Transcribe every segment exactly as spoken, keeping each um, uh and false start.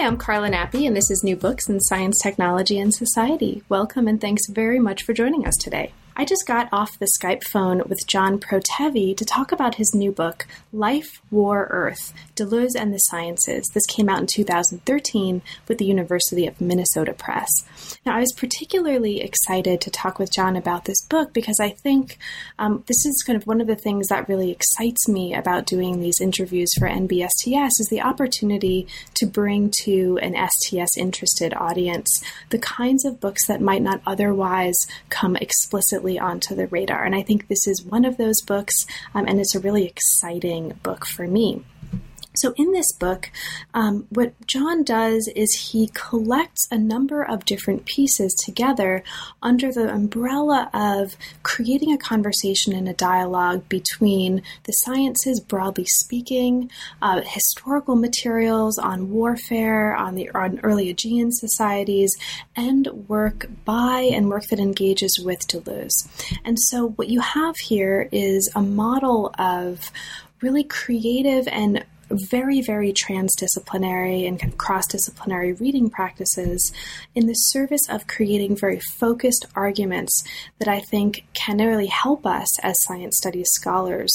Hi, I'm Carla Nappi, and this is New Books in Science, Technology, and Society. Welcome, and thanks very much for joining us today. I just got off the Skype phone with John Protevi to talk about his new book, Life, War, Earth, Deleuze and the Sciences. This came out in two thousand thirteen with the University of Minnesota Press. Now, I was particularly excited to talk with John about this book because I think um, this is kind of one of the things that really excites me about doing these interviews for N B S T S is the opportunity to bring to an S T S-interested audience the kinds of books that might not otherwise come explicitly onto the radar. And I think this is one of those books, um, and it's a really exciting book for me. So in this book, um, what John does is he collects a number of different pieces together under the umbrella of creating a conversation and a dialogue between the sciences, broadly speaking, uh, historical materials on warfare, on the on early Aegean societies, and work by and work that engages with Deleuze. And so what you have here is a model of really creative and very, very transdisciplinary and kind of cross-disciplinary reading practices in the service of creating very focused arguments that I think can really help us as science studies scholars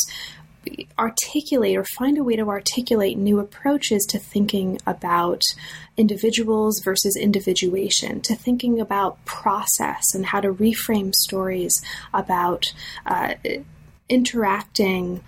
articulate or find a way to articulate new approaches to thinking about individuals versus individuation, to thinking about process and how to reframe stories about uh, interacting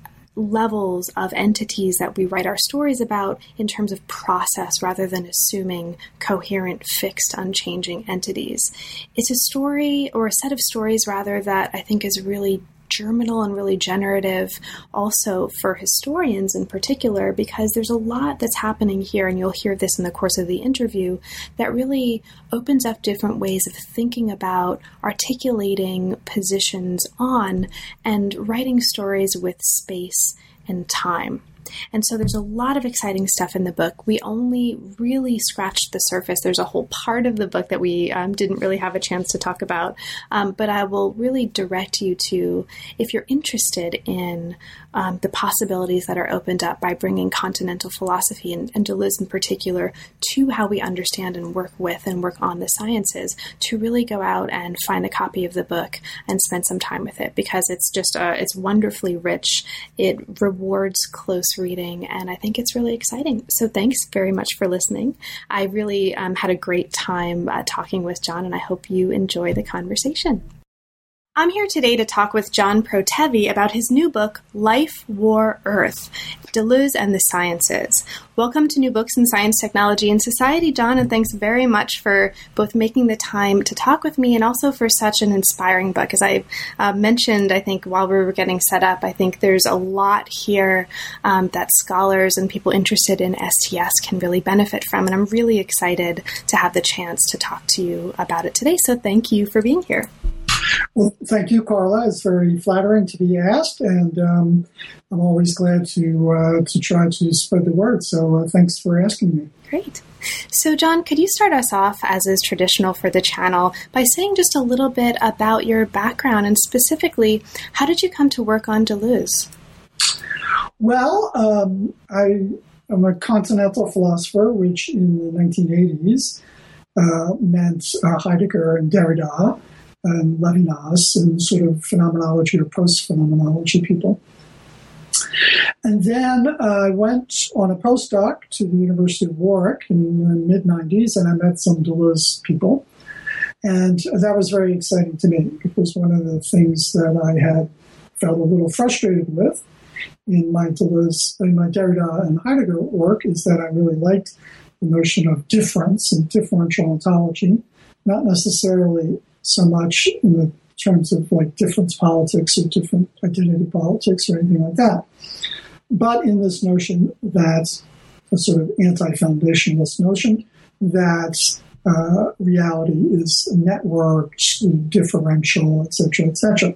levels of entities that we write our stories about in terms of process rather than assuming coherent, fixed, unchanging entities. It's a story or a set of stories rather that I think is really germinal and really generative also for historians in particular, because there's a lot that's happening here, and you'll hear this in the course of the interview, that really opens up different ways of thinking about articulating positions on and writing stories with space and time. And so there's a lot of exciting stuff in the book. We only really scratched the surface. There's a whole part of the book that we um, didn't really have a chance to talk about. Um, but I will really direct you to, if you're interested in um, the possibilities that are opened up by bringing continental philosophy and, and Deleuze in particular to how we understand and work with and work on the sciences, to really go out and find a copy of the book and spend some time with it, because it's just, uh, it's wonderfully rich. It rewards close reading, and I think it's really exciting. So thanks very much for listening. I really um, had a great time uh, talking with John, and I hope you enjoy the conversation. I'm here today to talk with John Protevi about his new book, Life, War, Earth, Deleuze and the Sciences. Welcome to New Books in Science, Technology, and Society, John, and thanks very much for both making the time to talk with me and also for such an inspiring book. As I uh, mentioned, I think while we were getting set up, I think there's a lot here um, that scholars and people interested in S T S can really benefit from, and I'm really excited to have the chance to talk to you about it today. So thank you for being here. Well, thank you, Carla. It's very flattering to be asked, and um, I'm always glad to uh, to try to spread the word. So uh, thanks for asking me. Great. So, John, could you start us off, as is traditional for the channel, by saying just a little bit about your background, and specifically, how did you come to work on Deleuze? Well, um, I am a continental philosopher, which in the nineteen eighties uh, meant uh, Heidegger and Derrida and Levinas and sort of phenomenology or post-phenomenology people. And then uh, I went on a postdoc to the University of Warwick in the mid nineties, and I met some Deleuze people. And that was very exciting to me, because one of the things that I had felt a little frustrated with in my Deleuze, in my Derrida and Heidegger work is that I really liked the notion of difference and differential ontology, not necessarily so much in the terms of like difference politics or different identity politics or anything like that, but in this notion that a sort of anti-foundationalist notion that uh, reality is networked, differential, et cetera, et cetera.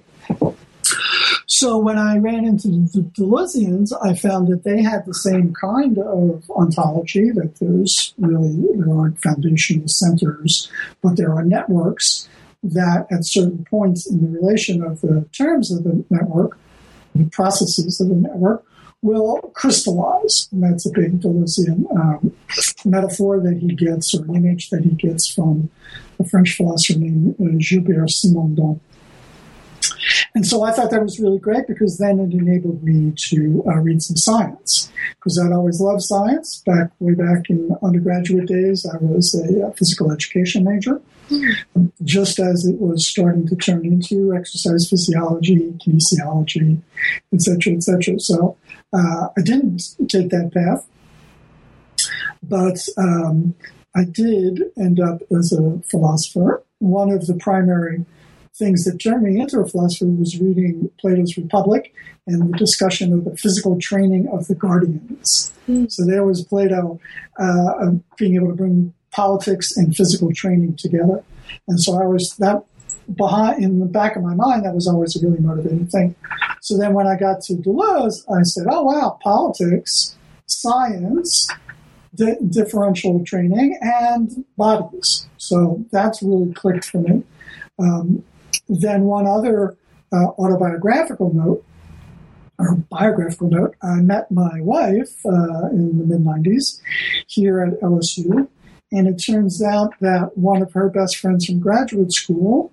So when I ran into the Deleuzians, I found that they had the same kind of ontology, that there's really, there aren't foundational centers, but there are networks that at certain points in the relation of the terms of the network, the processes of the network, will crystallize. And that's a big Deleuzian um, metaphor that he gets, or an image that he gets from a French philosopher named uh, Gilbert Simondon. And so I thought that was really great because then it enabled me to uh, read some science, because I'd always loved science. Back way back in undergraduate days, I was a, a physical education major, mm-hmm. just as it was starting to turn into exercise physiology, kinesiology, et cetera, et cetera. So uh, I didn't take that path, but um, I did end up as a philosopher. One of the primary things that turned me into a philosopher was reading Plato's Republic and the discussion of the physical training of the guardians. Mm. So there was Plato uh, being able to bring politics and physical training together. And so I was that behind in the back of my mind, that was always a really motivating thing. So then when I got to Deleuze, I said, oh, wow, politics, science, di- differential training, and bodies. So that's really clicked for me. Um, Then one other uh, autobiographical note, or biographical note, I met my wife uh, in the mid-nineties here at L S U, and it turns out that one of her best friends from graduate school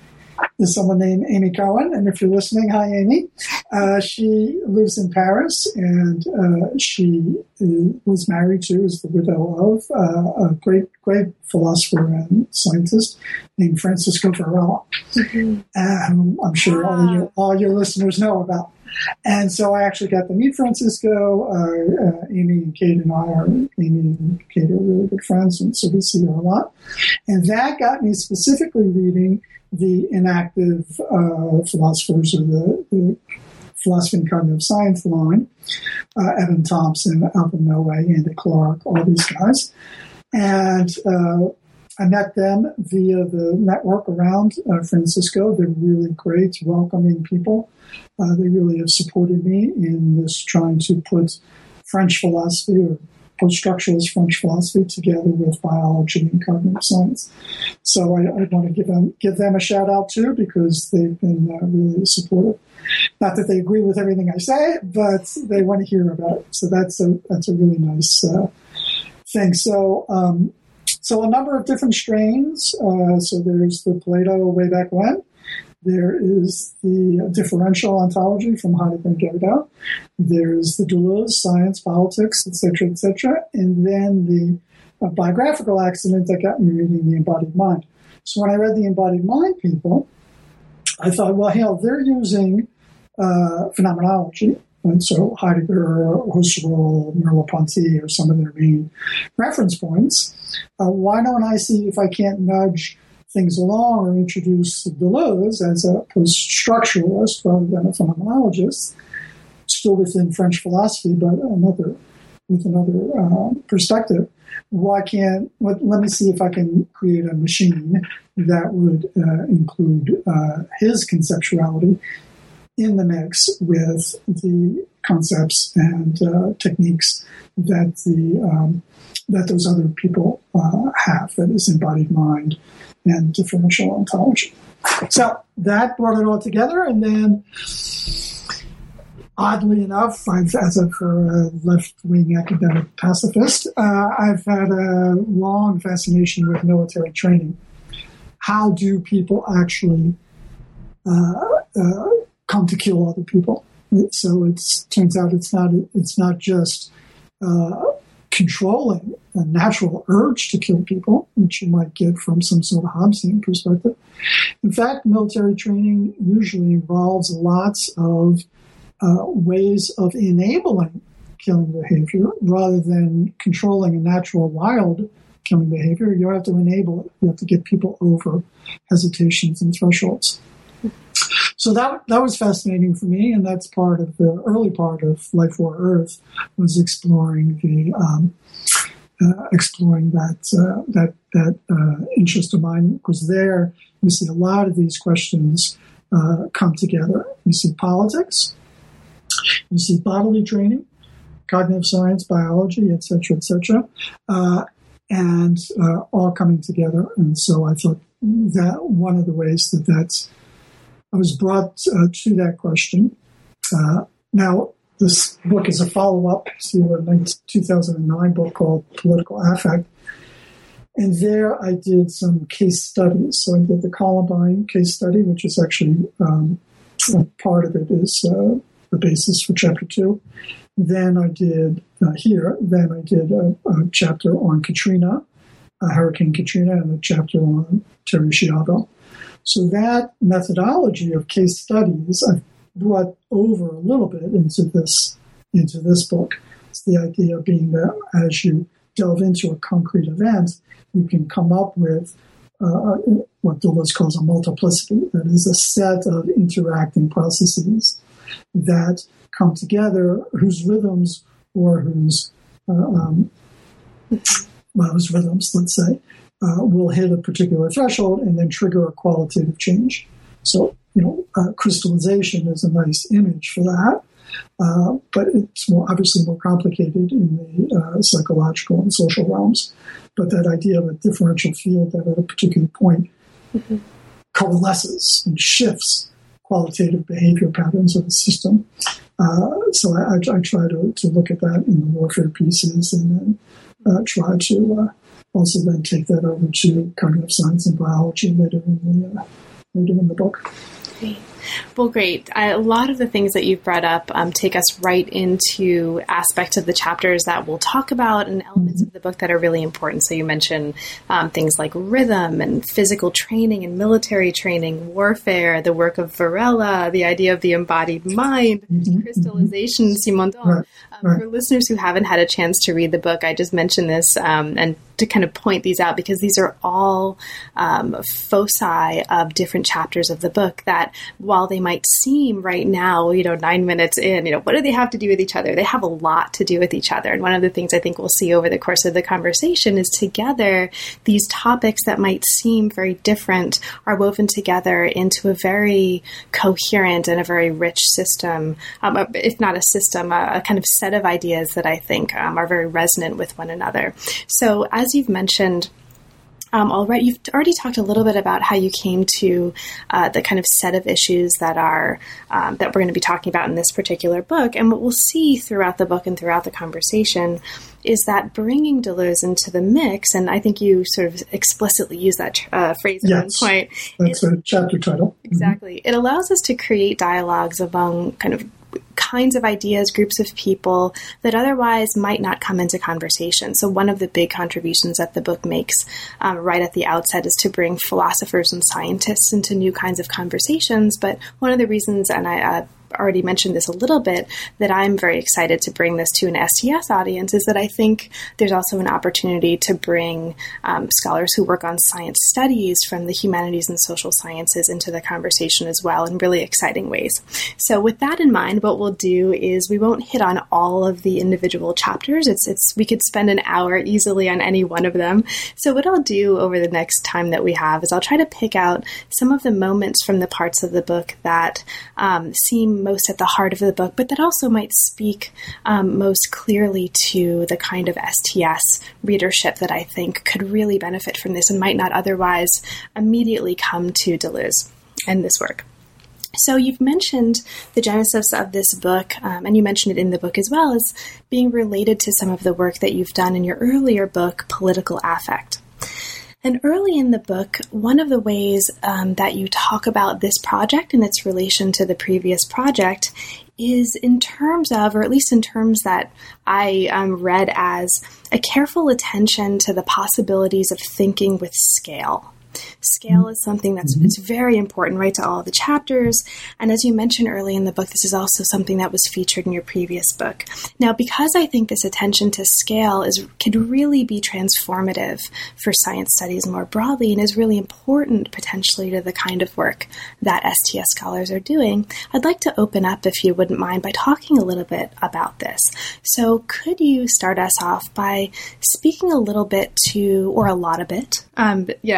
is someone named Amy Cohen, and if you're listening, hi, Amy. Uh, she lives in Paris, and uh, she uh, was married to, is the widow of, uh, a great, great philosopher and scientist named Francisco Varela, mm-hmm. um, I'm sure wow. all your all your listeners know about. And so I actually got to meet Francisco. Uh, uh, Amy and Kate and I are, Amy and Kate are really good friends, and so we see her a lot. And that got me specifically reading the inactive uh, philosophers, or the, the philosophy and cognitive science line, uh, Evan Thompson, Alvin Noe, Andy Clark, all these guys. And uh, I met them via the network around uh, Francisco. They're really great, welcoming people. Uh, they really have supported me in this trying to put French philosophy, or post-structuralist French philosophy, together with biology and cognitive science. So I, I want to give them give them a shout out too, because they've been uh, really supportive. Not that they agree with everything I say, but they want to hear about it. So that's a that's a really nice uh, thing. So um, so a number of different strains. Uh, so there's the Plato way back when. There is the differential ontology from Heidegger and Derrida. There's the Deleuze, science, politics, et cetera, et cetera. And then the uh, biographical accident that got me reading The Embodied Mind. So when I read The Embodied Mind people, I thought, well, hell, they're using uh, phenomenology. And so Heidegger, Husserl, Merleau-Ponty are some of their main reference points. Uh, why don't I see if I can't nudge things along or introduce Deleuze as a post-structuralist rather than a phenomenologist, still within French philosophy, but another with another uh, perspective. Why can't, let, let me see if I can create a machine that would uh, include uh, his conceptuality in the mix with the concepts and uh, techniques that the um, that those other people uh, have, that is embodied mind and differential ontology. So that brought it all together, and then oddly enough, I've, as a, for a left-wing academic pacifist, uh, I've had a long fascination with military training. How do people actually uh, uh, come to kill other people? So it turns out it's not it's not just uh, controlling a natural urge to kill people, which you might get from some sort of Hobbesian perspective. In fact, military training usually involves lots of uh, ways of enabling killing behavior rather than controlling a natural wild killing behavior. You have to enable it. You have to get people over hesitations and thresholds. So that that was fascinating for me, and that's part of the early part of Life War Earth, was exploring the um, uh, exploring that uh, that that uh, interest of mine. Because there you see a lot of these questions uh, come together. You see politics, you see bodily training, cognitive science, biology, et cetera, et cetera, uh, and uh, all coming together. And so I thought that one of the ways that that's I was brought uh, to that question. Uh, now, this book is a follow-up to a two thousand nine book called Political Affect. And there I did some case studies. So I did the Columbine case study, which is actually um, part of it is uh, the basis for chapter two. Then I did uh, here, then I did a, a chapter on Katrina, uh, Hurricane Katrina, and a chapter on Terry Schiavo. So that methodology of case studies I've brought over a little bit into this into this book. It's the idea being that as you delve into a concrete event, you can come up with uh, what Deleuze calls a multiplicity. That is a set of interacting processes that come together, whose rhythms or whose uh, um, well, whose rhythms, let's say, uh, will hit a particular threshold and then trigger a qualitative change. So, you know, uh, crystallization is a nice image for that, uh, but it's more obviously more complicated in the uh, psychological and social realms. But that idea of a differential field that at a particular point mm-hmm. coalesces and shifts qualitative behavior patterns of the system. Uh, so I, I, I try to, to look at that in the warfare pieces and then uh, try to uh, also then take that over to cognitive science and biology later in the, uh, later in the book. Great. Well, great. I, a lot of the things that you've brought up um, take us right into aspects of the chapters that we'll talk about and elements mm-hmm. of the book that are really important. So you mentioned um, things like rhythm and physical training and military training, warfare, the work of Varela, the idea of the embodied mind, mm-hmm. crystallization, Simondon. Right. Um, right. For listeners who haven't had a chance to read the book, I just mentioned this um, and to kind of point these out because these are all um, foci of different chapters of the book that while they might seem right now, you know, nine minutes in, you know, what do they have to do with each other? They have a lot to do with each other. And one of the things I think we'll see over the course of the conversation is together, these topics that might seem very different are woven together into a very coherent and a very rich system, um, if not a system, a, a kind of set of ideas that I think um, are very resonant with one another. So as you've mentioned, Um, already, you've already talked a little bit about how you came to uh, the kind of set of issues that are um, that we're going to be talking about in this particular book. And what we'll see throughout the book and throughout the conversation is that bringing Deleuze into the mix, and I think you sort of explicitly use that uh, phrase at yes, one point. That's it, a chapter title. Exactly. Mm-hmm. It allows us to create dialogues among kind of kinds of ideas, groups of people that otherwise might not come into conversation. So one of the big contributions that the book makes um, right at the outset is to bring philosophers and scientists into new kinds of conversations. But one of the reasons, and I uh, already mentioned this a little bit, that I'm very excited to bring this to an S T S audience is that I think there's also an opportunity to bring um, scholars who work on science studies from the humanities and social sciences into the conversation as well in really exciting ways. So with that in mind, what we'll do is we won't hit on all of the individual chapters. It's, it's, we could spend an hour easily on any one of them. So what I'll do over the next time that we have is I'll try to pick out some of the moments from the parts of the book that um, seem most at the heart of the book, but that also might speak um, most clearly to the kind of S T S readership that I think could really benefit from this and might not otherwise immediately come to Deleuze and this work. So you've mentioned the genesis of this book, um, and you mentioned it in the book as well, as being related to some of the work that you've done in your earlier book, Political Affect. And early in the book, one of the ways um, that you talk about this project and its relation to the previous project is in terms of, or at least in terms that I um, read as, a careful attention to the possibilities of thinking with scale. Scale is something that's it's very important, right, to all of the chapters. And as you mentioned early in the book, this is also something that was featured in your previous book. Now, because I think this attention to scale is could really be transformative for science studies more broadly and is really important potentially to the kind of work that S T S scholars are doing, I'd like to open up, if you wouldn't mind, by talking a little bit about this. So could you start us off by speaking a little bit to, or a lot of it, um, yeah, as you're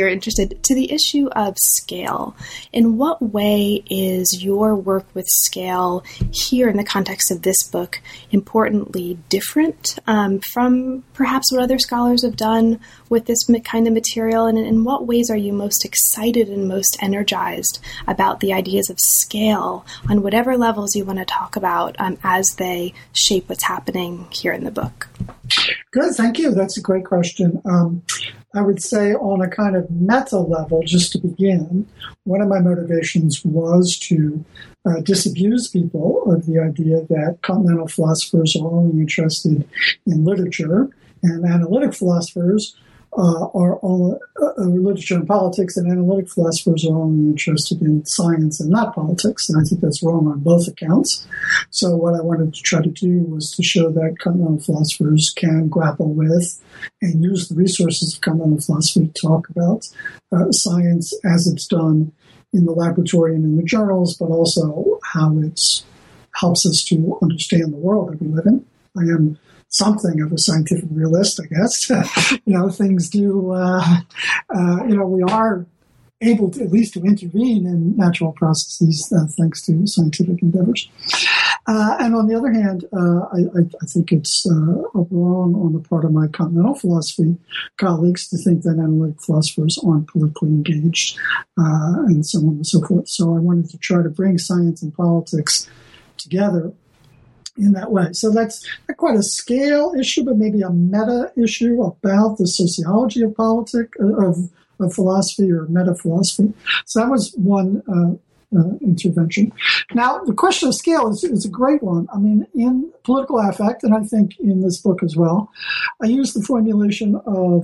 you're interested, to the issue of scale. In what way is your work with scale here in the context of this book importantly different um, from perhaps what other scholars have done with this kind of material? And in what ways are you most excited and most energized about the ideas of scale on whatever levels you want to talk about um, as they shape what's happening here in the book? Good, thank you. That's a great question. Um, I would say on a kind of meta level, just to begin, one of my motivations was to uh, disabuse people of the idea that continental philosophers are only interested in literature, and analytic philosophers uh, are all uh, literature and politics, and analytic philosophers are only interested in science and not politics. And I think that's wrong on both accounts. So what I wanted to try to do was to show that continental philosophers can grapple with and use the resources of continental philosophy to talk about uh, science as it's done in the laboratory and in the journals, but also how it helps us to understand the world that we live in. I am something of a scientific realist, I guess. you know, things do, uh, uh, you know, we are able to at least to intervene in natural processes uh, thanks to scientific endeavors. Uh, and on the other hand, uh, I, I, I think it's uh, wrong on the part of my continental philosophy colleagues to think that analytic philosophers aren't politically engaged uh, and so on and so forth. So I wanted to try to bring science and politics together in that way. So that's not quite a scale issue, but maybe a meta issue about the sociology of politics, of, of philosophy or meta philosophy. So that was one uh, uh, intervention. Now, the question of scale is, is a great one. I mean, in Political Affect, and I think in this book as well, I use the formulation of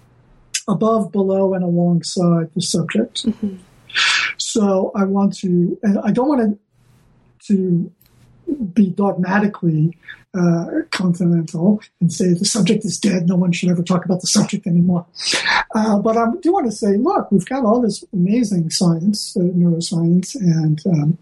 above, below, and alongside the subject. Mm-hmm. So I want to, and I don't want to, to be dogmatically uh, continental and say the subject is dead, no one should ever talk about the subject anymore. Uh, but I do want to say, look, we've got all this amazing science, uh, neuroscience and um,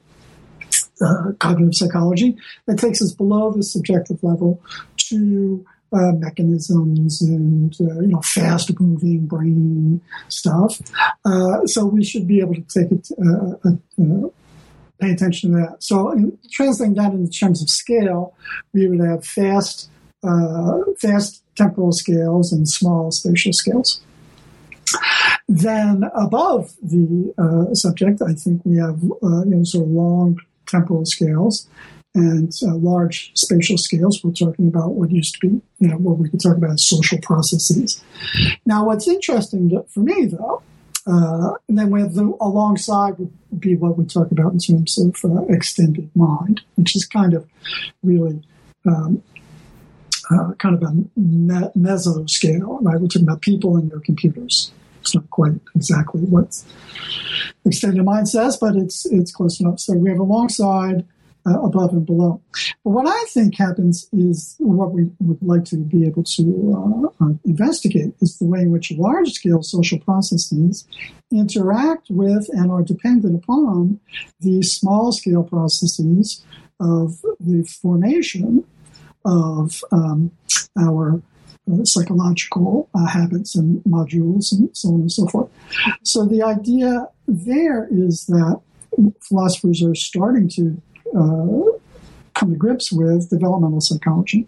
uh, cognitive psychology that takes us below the subjective level to uh, mechanisms and, uh, you know, fast-moving brain stuff. Uh, so we should be able to take it uh, uh, pay attention to that. So in translating that in terms of scale, we would have fast, uh, fast temporal scales and small spatial scales. Then above the uh, subject, I think we have uh, you know sort of long temporal scales and uh, large spatial scales. We're talking about what used to be, you know, what we could talk about as social processes. Now, what's interesting for me, though, Uh, and then we have the alongside would be what we talk about in terms of uh, extended mind, which is kind of really um, uh, kind of a me- mesoscale, right? We're talking about people and their computers. It's not quite exactly what extended mind says, but it's it's close enough. So we have alongside, uh, above, and below. But what I think happens is what we would like to be able to uh, uh, investigate is the way in which large-scale social processes interact with and are dependent upon the small-scale processes of the formation of um, our uh, psychological uh, habits and modules and so on and so forth. So the idea there is that philosophers are starting to Uh, come to grips with developmental psychology,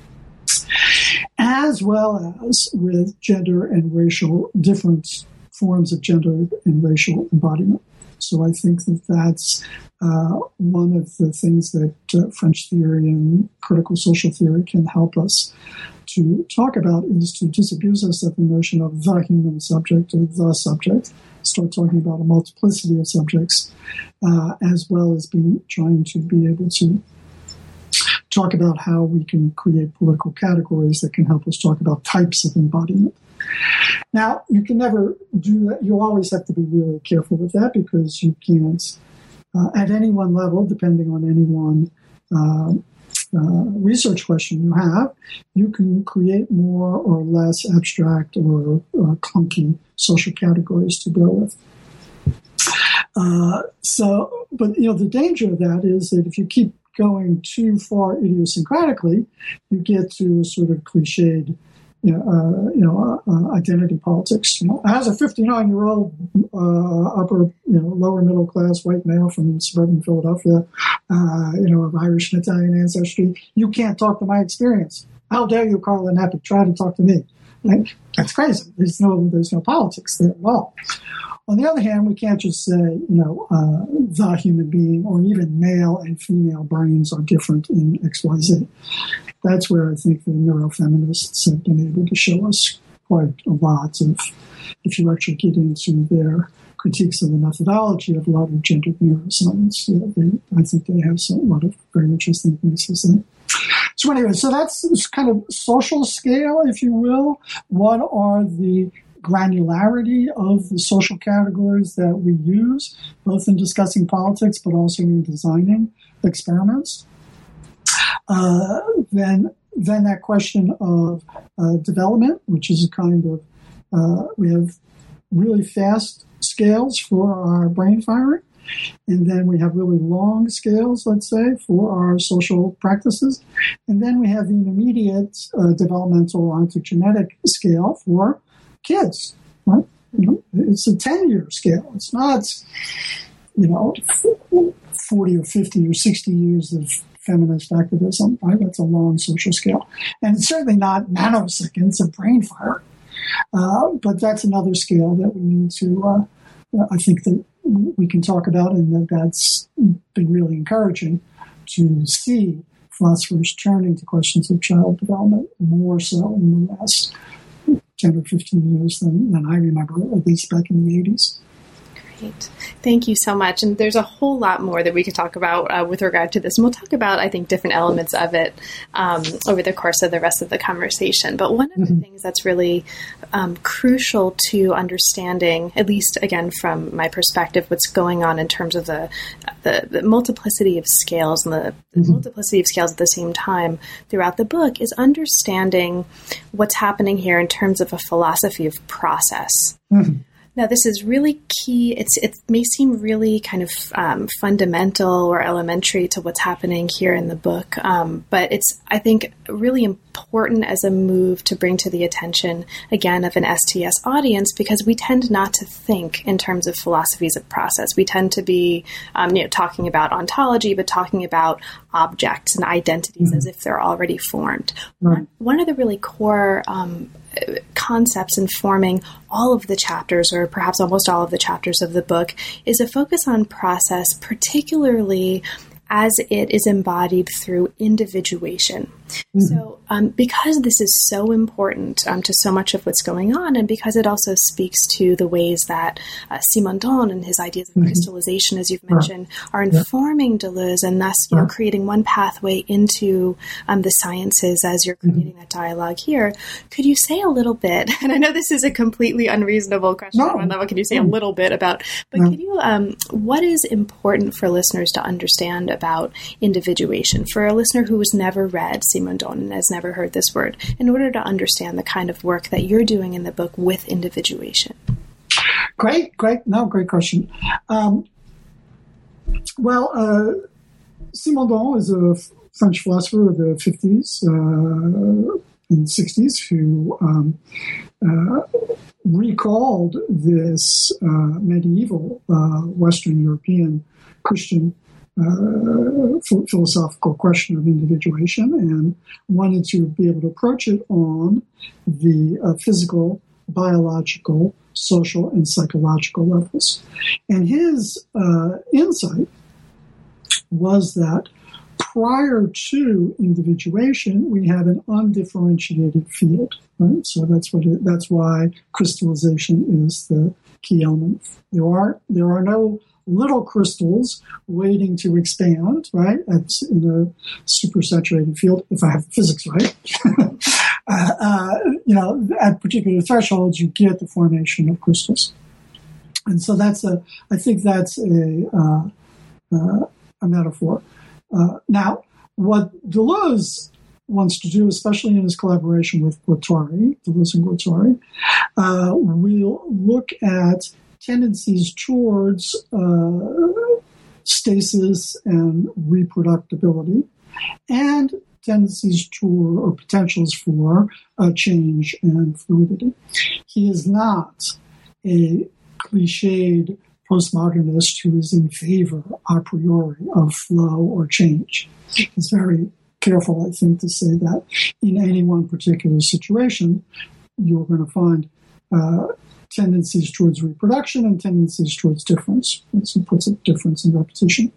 as well as with gender and racial, different forms of gender and racial embodiment. So I think that that's uh, one of the things that uh, French theory and critical social theory can help us to talk about, is to disabuse us of the notion of the human subject or the subject, start talking about a multiplicity of subjects, uh, as well as being trying to be able to talk about how we can create political categories that can help us talk about types of embodiment. Now, you can never do that. You always have to be really careful with that, because you can't, uh, at any one level, depending on any one uh, uh, research question you have, you can create more or less abstract or uh, clunky social categories to go with. Uh, so, but, you know, the danger of that is that if you keep going too far idiosyncratically, you get to a sort of cliched, you know, uh, you know uh, uh, identity politics. You know, as a fifty-nine-year-old uh, upper, you know, lower middle class white male from suburban Philadelphia, uh, you know, of Irish and Italian ancestry, you can't talk to my experience. How dare you, Carl and Epic, try to talk to me? Right? That's crazy. There's no there's no politics there at all. On the other hand, we can't just say, you know, uh, the human being or even male and female brains are different in X Y Z. That's where I think the neurofeminists have been able to show us quite a lot of, if you actually get into their critiques of the methodology of a lot of gendered neuroscience, you know, they, I think they have some, a lot of very interesting things to say. So anyway, so that's this kind of social scale, if you will. What are the granularity of the social categories that we use, both in discussing politics, but also in designing experiments? Uh, then, then that question of uh, development, which is a kind of, uh, we have really fast scales for our brain firing. And then we have really long scales, let's say, for our social practices. And then we have the intermediate uh, developmental ontogenetic scale for kids. Right? You know, it's a ten-year scale. It's not, you know, forty or fifty or sixty years of feminist activism. Right? That's a long social scale. And it's certainly not nanoseconds of brain fire. Uh, but that's another scale that we need to, uh, I think that we can talk about, and that that's been really encouraging to see philosophers turning to questions of child development more so in the last ten or fifteen years than, than I remember, at least back in the eighties. Great. Thank you so much. And there's a whole lot more that we could talk about uh, with regard to this. And we'll talk about, I think, different elements of it um, over the course of the rest of the conversation. But one of mm-hmm. the things that's really um, crucial to understanding, at least, again, from my perspective, what's going on in terms of the the, the multiplicity of scales and the, the mm-hmm. multiplicity of scales at the same time throughout the book, is understanding what's happening here in terms of a philosophy of process. Mm-hmm. Now, this is really key. It's, it may seem really kind of um, fundamental or elementary to what's happening here in the book, um, but it's, I think, really important as a move to bring to the attention, again, of an S T S audience, because we tend not to think in terms of philosophies of process. We tend to be, um, you know, talking about ontology, but talking about objects and identities mm-hmm. as if they're already formed. Mm-hmm. One, one of the really core um, concepts informing all of the chapters, or perhaps almost all of the chapters of the book, is a focus on process, particularly as it is embodied through individuation. Mm-hmm. So um, because this is so important um, to so much of what's going on, and because it also speaks to the ways that uh, Simondon and his ideas of mm-hmm. crystallization, as you've mentioned, yeah. are informing yeah. Deleuze, and thus you yeah. know, creating one pathway into um, the sciences as you're creating mm-hmm. that dialogue here. Could you say a little bit, and I know this is a completely unreasonable question no. on one level, can you say mm-hmm. a little bit about, but yeah. could you, um, what is important for listeners to understand about individuation? For a listener who has never read Simondon and has never heard this word, in order to understand the kind of work that you're doing in the book with individuation? Great, great. No, great question. Um, well, uh, Simondon is a French philosopher of the fifties uh, and sixties who um, uh, recalled this uh, medieval uh, Western European Christian Uh, philosophical question of individuation, and wanted to be able to approach it on the uh, physical, biological, social, and psychological levels. And his uh, insight was that prior to individuation, we have an undifferentiated field. Right? So that's what it, that's why crystallization is the key element. There are there are no little crystals waiting to expand, right? That's in a supersaturated field, if I have physics right. uh, uh, you know, at particular thresholds, you get the formation of crystals. And so that's a, I think that's a, uh, uh, a metaphor. Uh, now, what Deleuze wants to do, especially in his collaboration with Guattari, Deleuze and Guattari, uh, we'll look at tendencies towards uh, stasis and reproductibility, and tendencies to or potentials for uh, change and fluidity. He is not a cliched postmodernist who is in favor a priori of flow or change. He's very careful, I think, to say that in any one particular situation, you're going to find uh, tendencies towards reproduction and tendencies towards difference. So he puts it difference and repetition.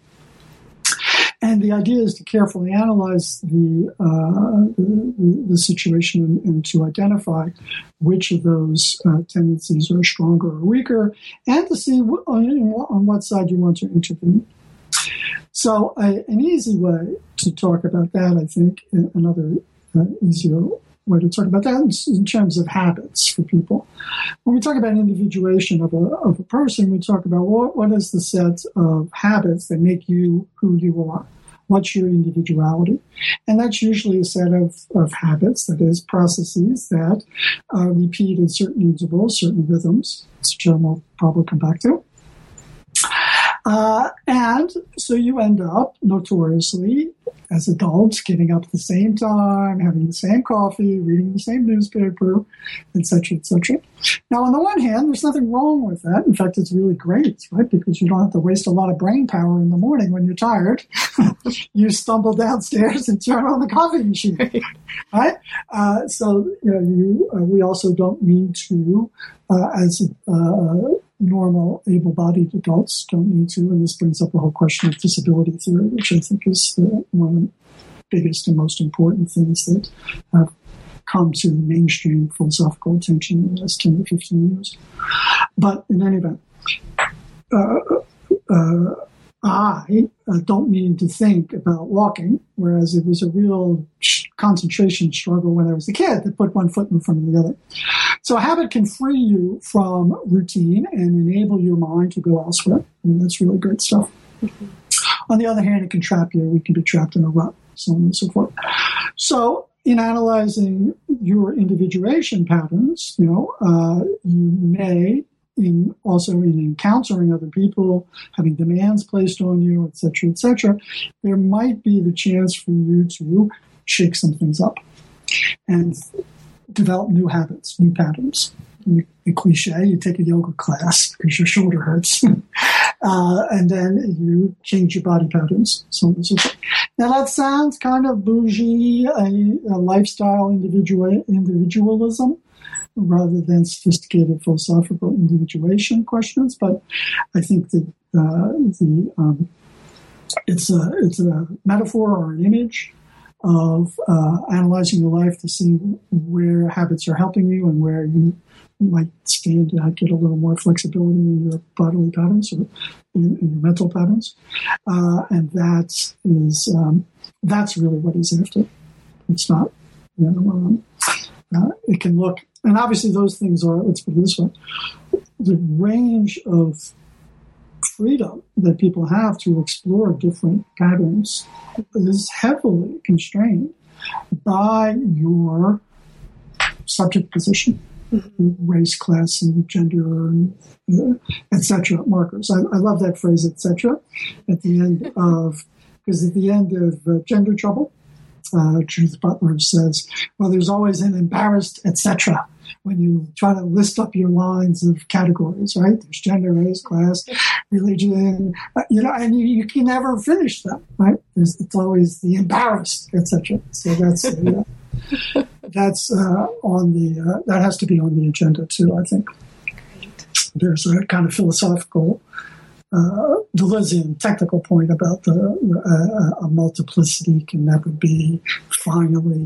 And the idea is to carefully analyze the uh, the, the situation and, and to identify which of those uh, tendencies are stronger or weaker, and to see w- on, on what side you want to intervene. So uh, an easy way to talk about that, I think, another uh, easier way to talk about that is in terms of habits for people. When we talk about individuation of a, of a person, we talk about what, what is the set of habits that make you who you are. What's your individuality? And that's usually a set of, of habits, that is, processes that uh, repeat in certain intervals, certain rhythms, which I will probably come back to. Uh, and so you end up, notoriously, as adults, getting up at the same time, having the same coffee, reading the same newspaper, et cetera, et cetera. Now, on the one hand, there's nothing wrong with that. In fact, it's really great, right? Because you don't have to waste a lot of brain power in the morning when you're tired. You stumble downstairs and turn on the coffee machine, right? Uh, so, you know, you, uh, we also don't need to, uh, as uh, normal, able-bodied adults don't need to, and this brings up the whole question of disability theory, which I think is the, one of the biggest and most important things that have come to mainstream philosophical attention in the last ten to fifteen years. But in any event, uh, uh, I uh, don't need to think about walking, whereas it was a real concentration struggle when I was a kid to put one foot in front of the other. So a habit can free you from routine and enable your mind to go elsewhere. I mean, that's really great stuff. Mm-hmm. On the other hand, it can trap you. We can be trapped in a rut, so on and so forth. So in analyzing your individuation patterns, you know, uh, you may, in also in encountering other people, having demands placed on you, et cetera, et cetera, there might be the chance for you to shake some things up and develop new habits, new patterns. The cliche, you take a yoga class because your shoulder hurts, uh, and then you change your body patterns, so on and so forth. Now that sounds kind of bougie, a, a lifestyle individual, individualism, rather than sophisticated philosophical individuation questions, but I think that uh, the um, it's a it's a metaphor or an image of uh, analyzing your life to see where habits are helping you and where you might stand to get a little more flexibility in your bodily patterns or in, in your mental patterns, uh, and that is um, that's really what he's after. It's not, you know, um, uh, it can look, and obviously those things are. Let's put it this way: the range of freedom that people have to explore different patterns is heavily constrained by your subject position, mm-hmm. race, class, and gender, and uh, et cetera markers. I, I love that phrase, et cetera, at the end of, because at the end of uh, Gender Trouble, uh, Judith Butler says, well, there's always an embarrassed et cetera when you try to list up your lines of categories, right? There's gender, race, class, religion, uh, you know, and you, you can never finish them, right? There's, it's always the embarrassed, et cetera. So that's uh, that's uh, on the uh, that has to be on the agenda too. I think Great. There's a kind of philosophical, uh, Deleuzian technical point about the uh, a multiplicity can never be finally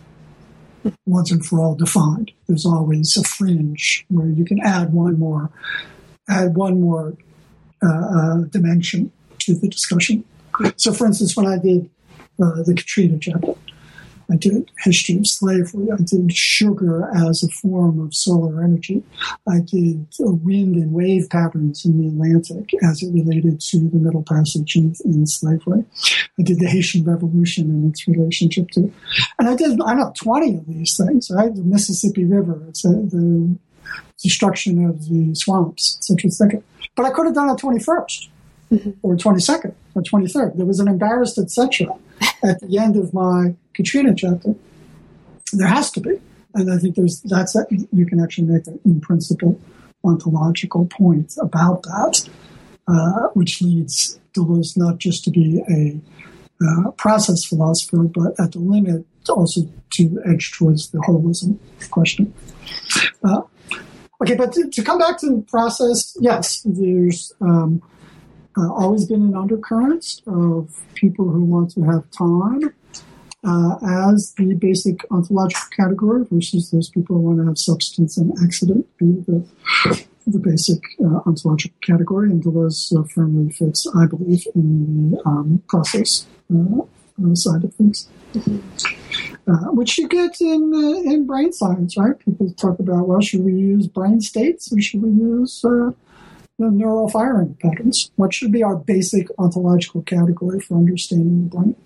once and for all defined. There's always a fringe where you can add one more, add one more uh, uh, dimension to the discussion. So, for instance, when I did uh, the Katrina chapter, I did history of slavery. I did sugar as a form of solar energy. I did uh, wind and wave patterns in the Atlantic as it related to the Middle Passage in, in slavery. I did the Haitian Revolution and its relationship to, and I did, I know, twenty of these things, right? The Mississippi River, it's a, the destruction of the swamps, et cetera, et cetera. But I could have done it twenty-first, mm-hmm. or twenty-second, or twenty-third. There was an embarrassed et cetera at the end of my Katrina chapter. There has to be. And I think there's that's that you can actually make an in principle ontological point about that, uh, which leads Deleuze not just to be a uh, process philosopher, but at the limit also to edge towards the holism question. Uh, okay, but to, to come back to the process, yes, there's um, uh, always been an undercurrent of people who want to have time Uh, as the basic ontological category versus those people who want to have substance and accident be the, the basic uh, ontological category. And Deleuze uh, firmly fits, I believe, in the um, process uh, uh, side of things. Mm-hmm. Uh, which you get in uh, in brain science, right? People talk about, well, should we use brain states or should we use uh, the neural firing patterns? What should be our basic ontological category for understanding the brain?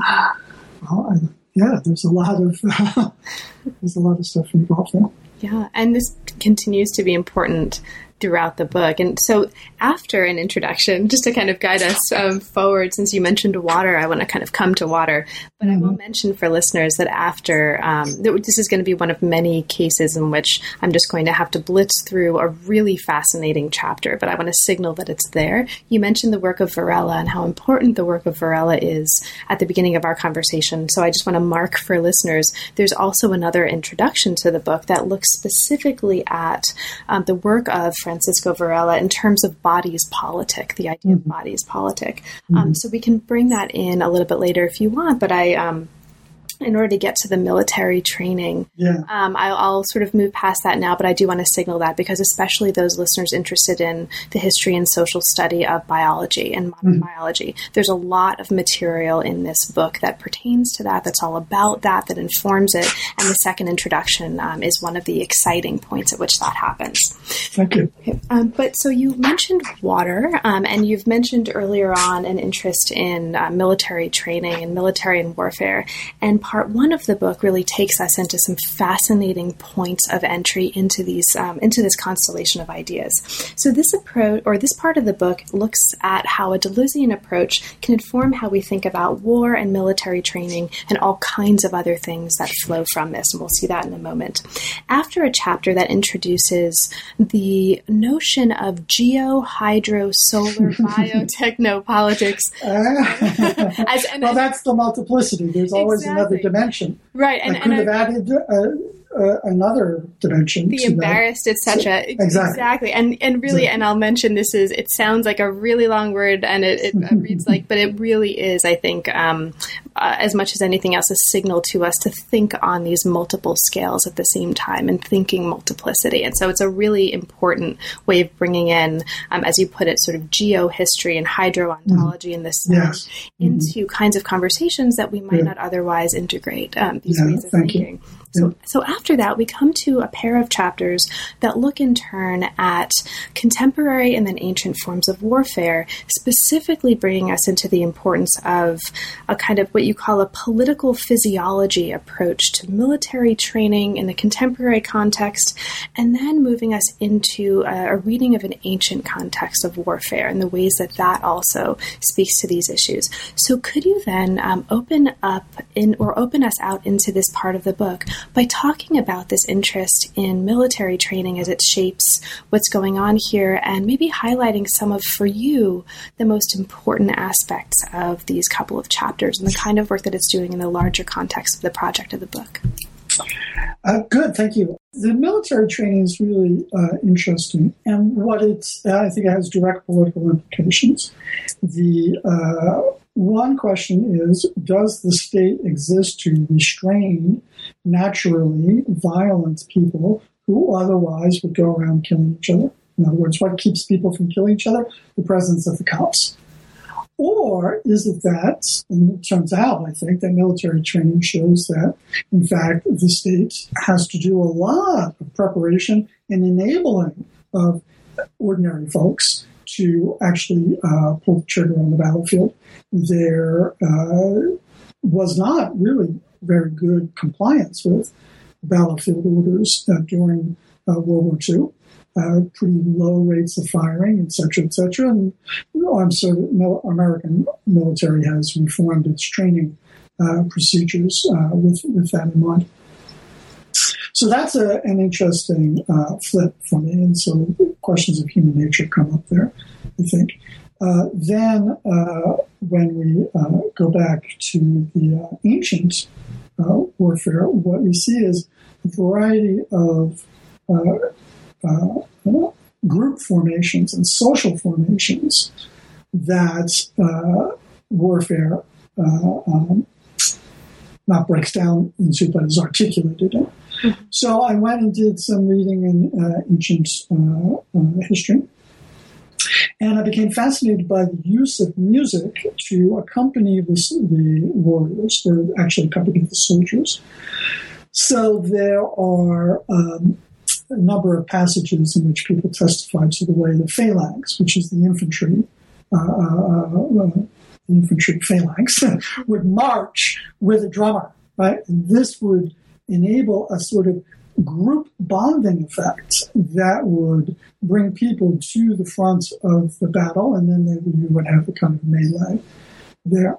Well, I, yeah, there's a lot of uh, there's a lot of stuff involved there. Yeah, and this continues to be important throughout the book. And so after an introduction, just to kind of guide us um, forward, since you mentioned water, I want to kind of come to water. But mm-hmm. I will mention for listeners that after, um, this is going to be one of many cases in which I'm just going to have to blitz through a really fascinating chapter, but I want to signal that it's there. You mentioned the work of Varela and how important the work of Varela is at the beginning of our conversation. So I just want to mark for listeners, there's also another introduction to the book that looks specifically at um, the work of Francisco Varela in terms of bodies politic, the idea mm-hmm. of bodies politic. Mm-hmm. Um, so we can bring that in a little bit later if you want, but I, um, in order to get to the military training, yeah. um, I'll, I'll sort of move past that now, but I do want to signal that because especially those listeners interested in the history and social study of biology and modern mm-hmm. biology, there's a lot of material in this book that pertains to that, that's all about that, that informs it. And the second introduction um, is one of the exciting points at which that happens. Thank you. Okay. Um, but so you mentioned water, um, and you've mentioned earlier on an interest in uh, military training and military and warfare. And part one of the book really takes us into some fascinating points of entry into these um, into this constellation of ideas. So this approach, or this part of the book, looks at how a Deleuzian approach can inform how we think about war and military training and all kinds of other things that flow from this, and we'll see that in a moment. After a chapter that introduces the notion of geo, hydro, solar, biotechnopolitics. Uh, as, and, well, that's the multiplicity. There's always exactly. another dimension. Right. And, I could and have I, added uh, uh, another dimension. The embarrassed, et cetera. So, exactly. Exactly. And and really, exactly. and I'll mention this is, it sounds like a really long word and it, it uh, reads like, but it really is, I think, um, uh, as much as anything else, a signal to us to think on these multiple scales at the same time and thinking multiplicity. And so it's a really important way of bringing in, um, as you put it, sort of geohistory and hydro-ontology mm-hmm. in this yes. into mm-hmm. kinds of conversations that we might yeah. not otherwise integrate um, these yeah, ways of thank thinking. You. So, so after that, we come to a pair of chapters that look in turn at contemporary and then ancient forms of warfare, specifically bringing us into the importance of a kind of what you call a political physiology approach to military training in the contemporary context, and then moving us into a, a reading of an ancient context of warfare and the ways that that also speaks to these issues. So could you then um, open up in or open us out into this part of the book by talking about this interest in military training as it shapes what's going on here and maybe highlighting some of, for you, the most important aspects of these couple of chapters and the kind of work that it's doing in the larger context of the project of the book? Uh, good, thank you. The military training is really uh, interesting, and what it's, I think it has direct political implications. The uh, one question is, does the state exist to restrain naturally violent people who otherwise would go around killing each other? In other words, what keeps people from killing each other? The presence of the cops. Or is it that, and it turns out, I think, that military training shows that, in fact, the state has to do a lot of preparation and enabling of ordinary folks to actually uh, pull the trigger on the battlefield. There uh, was not really very good compliance with battlefield orders uh, during uh, World War Two. Uh, pretty low rates of firing, et cetera, et cetera. And you know, I'm sure that American military has reformed its training uh, procedures uh, with, with that in mind. So that's a, an interesting uh, flip for me, and so questions of human nature come up there, I think. Uh, then uh, when we uh, go back to the uh, ancient uh, warfare, what we see is a variety of uh, uh, group formations and social formations that uh, warfare uh, um, not breaks down into, but is articulated in. So I went and did some reading in uh, ancient uh, uh, history, and I became fascinated by the use of music to accompany the, the warriors, or actually accompany the soldiers. So there are um, a number of passages in which people testify to the way the phalanx, which is the infantry, uh, uh, uh, the infantry phalanx, would march with a drummer, right? And this would enable a sort of group bonding effect that would bring people to the front of the battle, and then they, you would have a kind of melee there.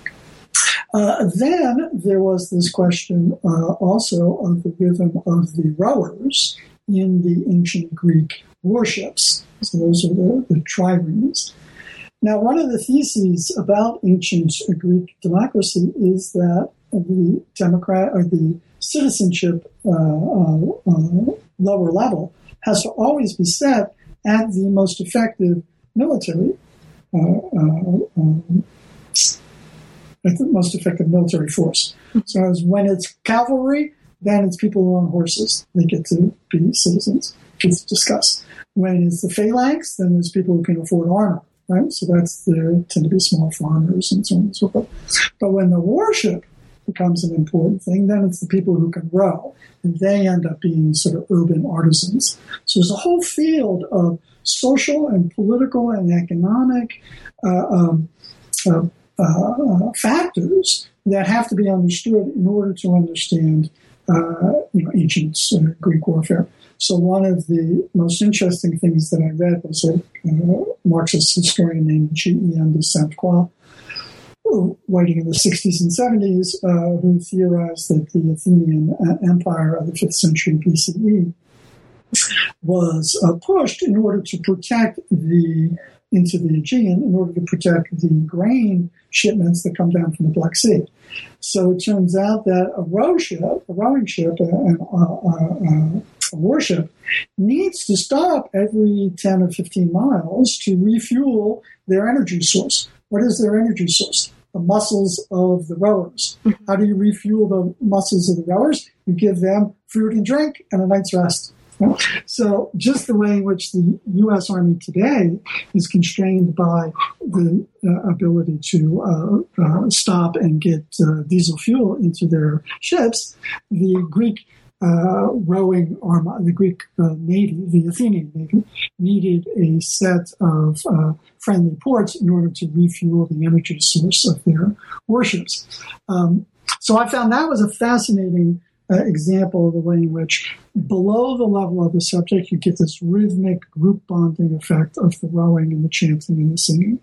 Uh, then there was this question uh, also of the rhythm of the rowers in the ancient Greek warships. So those are the, the triremes. Now, one of the theses about ancient Greek democracy is that the democrat or the citizenship uh, uh, uh, lower level has to always be set at the most effective military, uh, uh, um, at the most effective military force. So as when it's cavalry, then it's people who own horses. They get to be citizens, get to discuss. When it's the phalanx, then there's people who can afford armor, right? So that's there tend to be small farmers and so on and so forth. But when the warship becomes an important thing, then it's the people who can row, and they end up being sort of urban artisans. So there's a whole field of social and political and economic uh, um, uh, uh, factors that have to be understood in order to understand uh, you know, ancient uh, Greek warfare. So one of the most interesting things that I read was a uh, Marxist historian named G E N de Sainte-Croix, writing in the sixties and seventies, uh, who theorized that the Athenian uh, Empire of the fifth century B C E was uh, pushed in order to protect the into the Aegean, in order to protect the grain shipments that come down from the Black Sea. So it turns out that a row ship, a rowing ship, uh, and uh, uh, a warship needs to stop every ten or fifteen miles to refuel their energy source. What is their energy source? The muscles of the rowers. How do you refuel the muscles of the rowers? You give them food and drink and a night's rest. So just the way in which the U S Army today is constrained by the uh, ability to uh, uh, stop and get uh, diesel fuel into their ships, the Greek uh, rowing army, the Greek uh, Navy, the Athenian Navy, needed a set of uh, friendly ports in order to refuel the energy source of their warships. Um, so I found that was a fascinating uh, example of the way in which below the level of the subject, you get this rhythmic group bonding effect of the rowing and the chanting and the singing.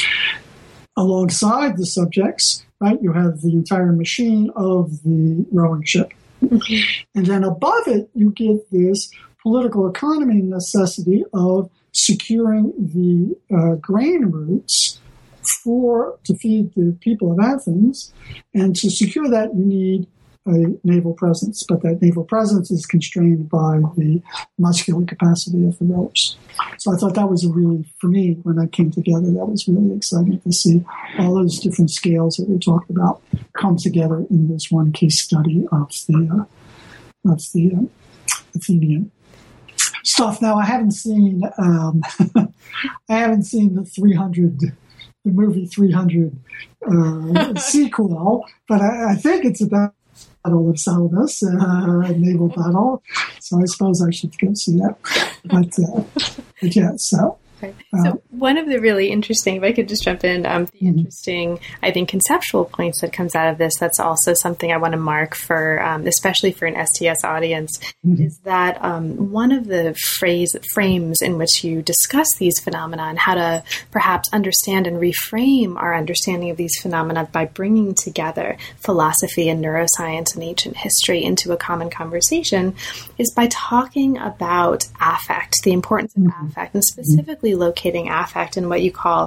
Alongside the subjects, right, you have the entire machine of the rowing ship. Mm-hmm. And then above it, you get this political economy necessity of securing the uh, grain routes for to feed the people of Athens. And to secure that, you need a naval presence, but that naval presence is constrained by the muscular capacity of the rowers. So I thought that was a really, for me, when that came together, that was really exciting to see all those different scales that we talked about come together in this one case study of the uh, of the uh, Athenian stuff. Now, I haven't seen um, I haven't seen the three hundred, the movie three hundred uh, sequel, but I, I think it's about Battle of Salamis, uh, naval battle. So I suppose I should go see that. But, uh, but yeah, so Right. So one of the really interesting, if I could just jump in, um, the mm-hmm. interesting, I think, conceptual points that comes out of this, that's also something I want to mark for, um, especially for an S T S audience, mm-hmm. is that um, one of the phrase frames in which you discuss these phenomena and how to perhaps understand and reframe our understanding of these phenomena by bringing together philosophy and neuroscience and ancient history into a common conversation is by talking about affect, the importance of mm-hmm. affect, and specifically locating affect in what you call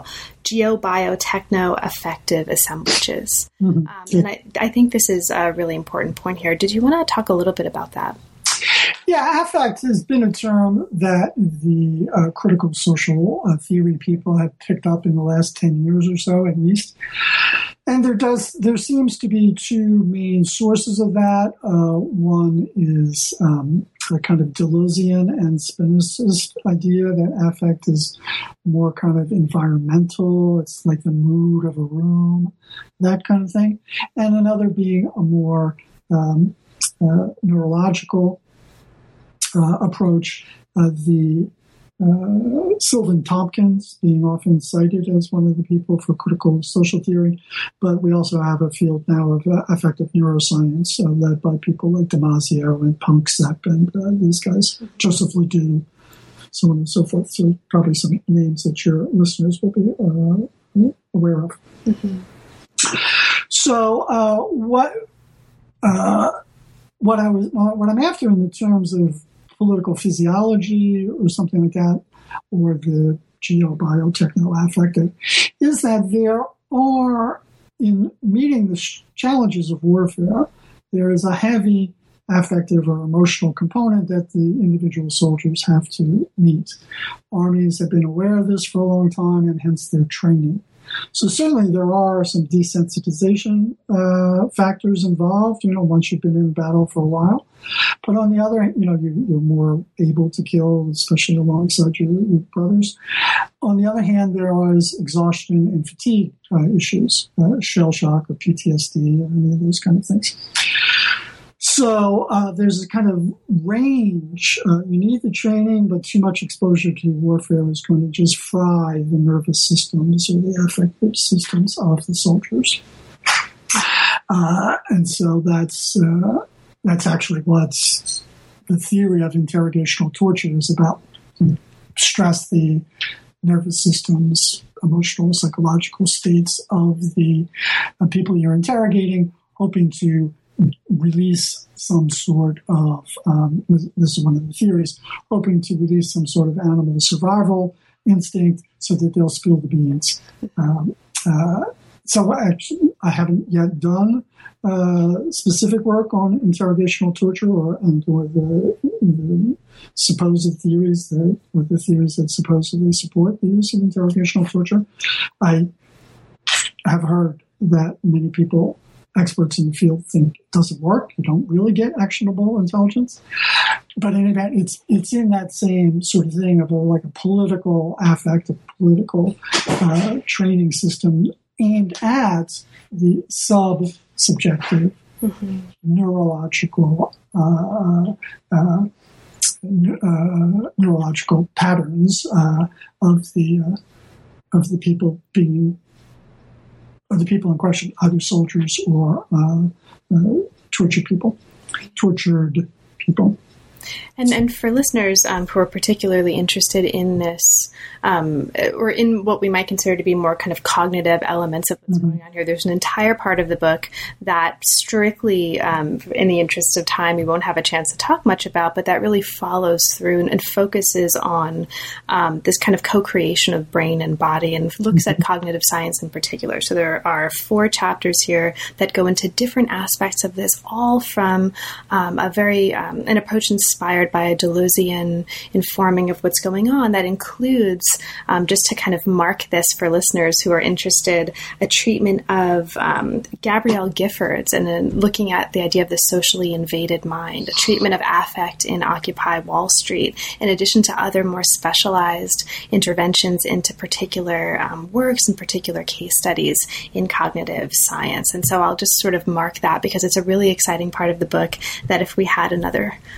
geobiotechno-affective assemblages. Mm-hmm. Um, and I, I think this is a really important point here. Did you want to talk a little bit about that? Yeah, affect has been a term that the uh, critical social uh, theory people have picked up in the last ten years or so, at least. And there does there seems to be two main sources of that. Uh, one is um, a kind of Deleuzian and Spinozist idea that affect is more kind of environmental. It's like the mood of a room, that kind of thing. And another being a more um, uh, neurological uh, approach. Uh, the Uh, Sylvan Tompkins being often cited as one of the people for critical social theory, but we also have a field now of uh, affective neuroscience uh, led by people like Damasio and Panksepp and uh, these guys, Joseph Ledoux, so on and so forth. So probably some names that your listeners will be uh, aware of. Mm-hmm. So uh, what uh, what I was what I'm after in the terms of political physiology or something like that, or the geobiotechno-affective, is that there are, in meeting the sh- challenges of warfare, there is a heavy affective or emotional component that the individual soldiers have to meet. Armies have been aware of this for a long time, and hence their training. So certainly there are some desensitization uh, factors involved, you know, once you've been in battle for a while. But on the other hand, you know, you, you're more able to kill, especially alongside your, your brothers. On the other hand, there is exhaustion and fatigue uh, issues, uh, shell shock or P T S D or any of those kind of things. So uh, there's a kind of range. Uh, you need the training, but too much exposure to warfare is going to just fry the nervous systems or the affective systems of the soldiers. Uh, and so that's uh, that's actually what the theory of interrogational torture is about. Stress the nervous systems, emotional, psychological states of the uh, people you're interrogating, hoping to release some sort of, um, this is one of the theories, hoping to release some sort of animal survival instinct so that they'll spill the beans. Um, uh, so I, I haven't yet done uh, specific work on interrogational torture or, and, or the, the supposed theories that, or the theories that supposedly support the use of interrogational torture. I have heard that many people, experts in the field, think it doesn't work. You don't really get actionable intelligence. But in any event, it's it's in that same sort of thing of a, like a political affect, a political uh, training system aimed at the sub-subjective, mm-hmm. neurological uh, uh, uh, neurological patterns uh, of the uh, of the people being. Of the people in question, either soldiers or uh, uh, tortured people, tortured people. And and for listeners um, who are particularly interested in this, um, or in what we might consider to be more kind of cognitive elements of what's mm-hmm. going on here, there's an entire part of the book that strictly, um, in the interest of time, we won't have a chance to talk much about, but that really follows through and, and focuses on um, this kind of co-creation of brain and body and looks mm-hmm. at cognitive science in particular. So there are four chapters here that go into different aspects of this, all from um, a very, um, an approach inspired by a Deleuzian informing of what's going on that includes, um, just to kind of mark this for listeners who are interested, a treatment of um, Gabrielle Giffords and then looking at the idea of the socially invaded mind, a treatment of affect in Occupy Wall Street, in addition to other more specialized interventions into particular um, works and particular case studies in cognitive science. And so I'll just sort of mark that because it's a really exciting part of the book that if we had another couple of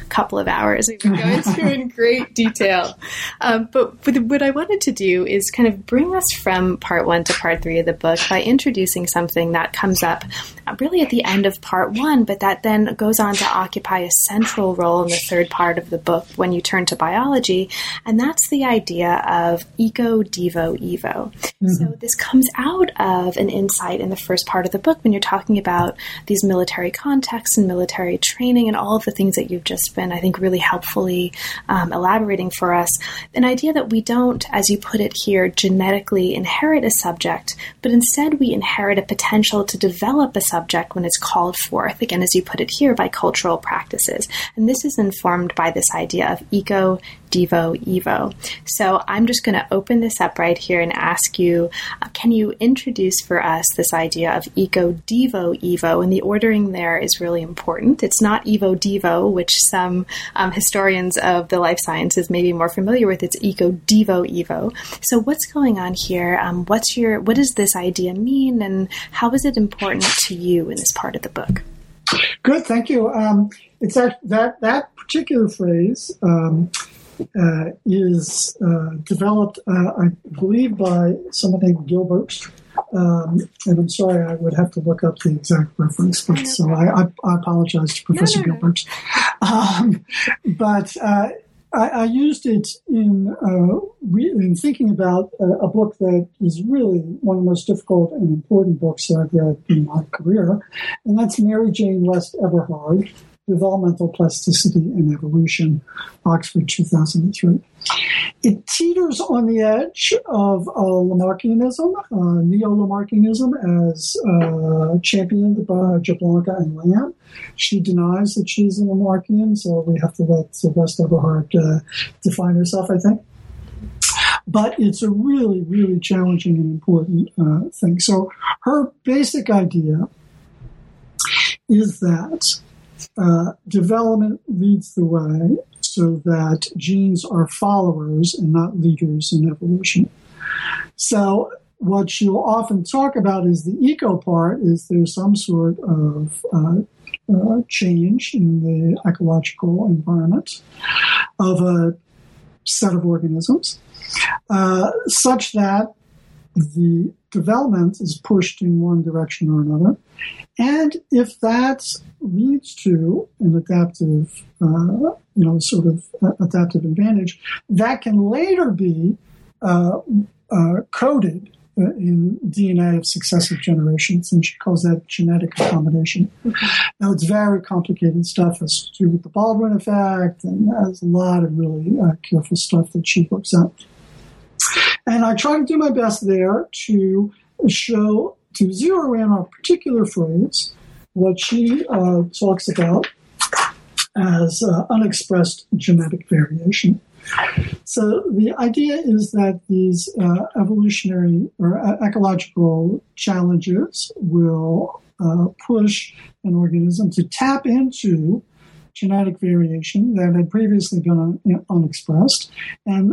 of hours. We've been going through in great detail. Um, but what I wanted to do is kind of bring us from part one to part three of the book by introducing something that comes up really at the end of part one, but that then goes on to occupy a central role in the third part of the book when you turn to biology, and that's the idea of eco, devo, evo. Mm-hmm. So this comes out of an insight in the first part of the book when you're talking about these military contexts and military training and all of the things that you've just been, I think, really helpfully um, elaborating for us. An idea that we don't, as you put it here, genetically inherit a subject, but instead we inherit a potential to develop a subject when it's called forth, again, as you put it here, by cultural practices. And this is informed by this idea of eco, devo, evo. So I'm just going to open this up right here and ask you, uh, can you introduce for us this idea of eco, devo, evo? And the ordering there is really important. It's not evo, devo, which some um, historians of the life sciences may be more familiar with. It's eco, devo, evo. So what's going on here? Um, what's your, what does this idea mean, and how is it important to you in this part of the book? Good, thank you. Um, it's that, that, that particular phrase um, Uh, is uh, developed, uh, I believe, by someone named Gilbert. Um, and I'm sorry, I would have to look up the exact reference, but so I, I, I apologize to Professor no, no, Gilbert. No. Um, but uh, I, I used it in, uh, re- in thinking about a, a book that is really one of the most difficult and important books I've read in my career, and that's Mary Jane West Eberhard, Developmental Plasticity and Evolution, Oxford, two thousand three. It teeters on the edge of uh, Lamarckianism, uh, neo-Lamarckianism, as uh, championed by Jablonka and Lamb. She denies that she's a Lamarckian, so we have to let West Eberhard uh, define herself, I think. But it's a really, really challenging and important uh, thing. So her basic idea is that Uh, development leads the way so that genes are followers and not leaders in evolution. So what she'll often talk about is the eco part, is there's some sort of uh, uh, change in the ecological environment of a set of organisms, uh, such that the development is pushed in one direction or another. And if that leads to an adaptive, uh, you know, sort of uh, adaptive advantage, that can later be uh, uh, coded uh, in D N A of successive generations, and she calls that genetic accommodation. Mm-hmm. Now, it's very complicated stuff. It's to do with the Baldwin effect, and there's a lot of really uh, careful stuff that she looks at. And I try to do my best there to show, to zero in on a particular phrase, what she uh, talks about as uh, unexpressed genetic variation. So the idea is that these uh, evolutionary or uh, ecological challenges will uh, push an organism to tap into genetic variation that had previously been un- unexpressed, and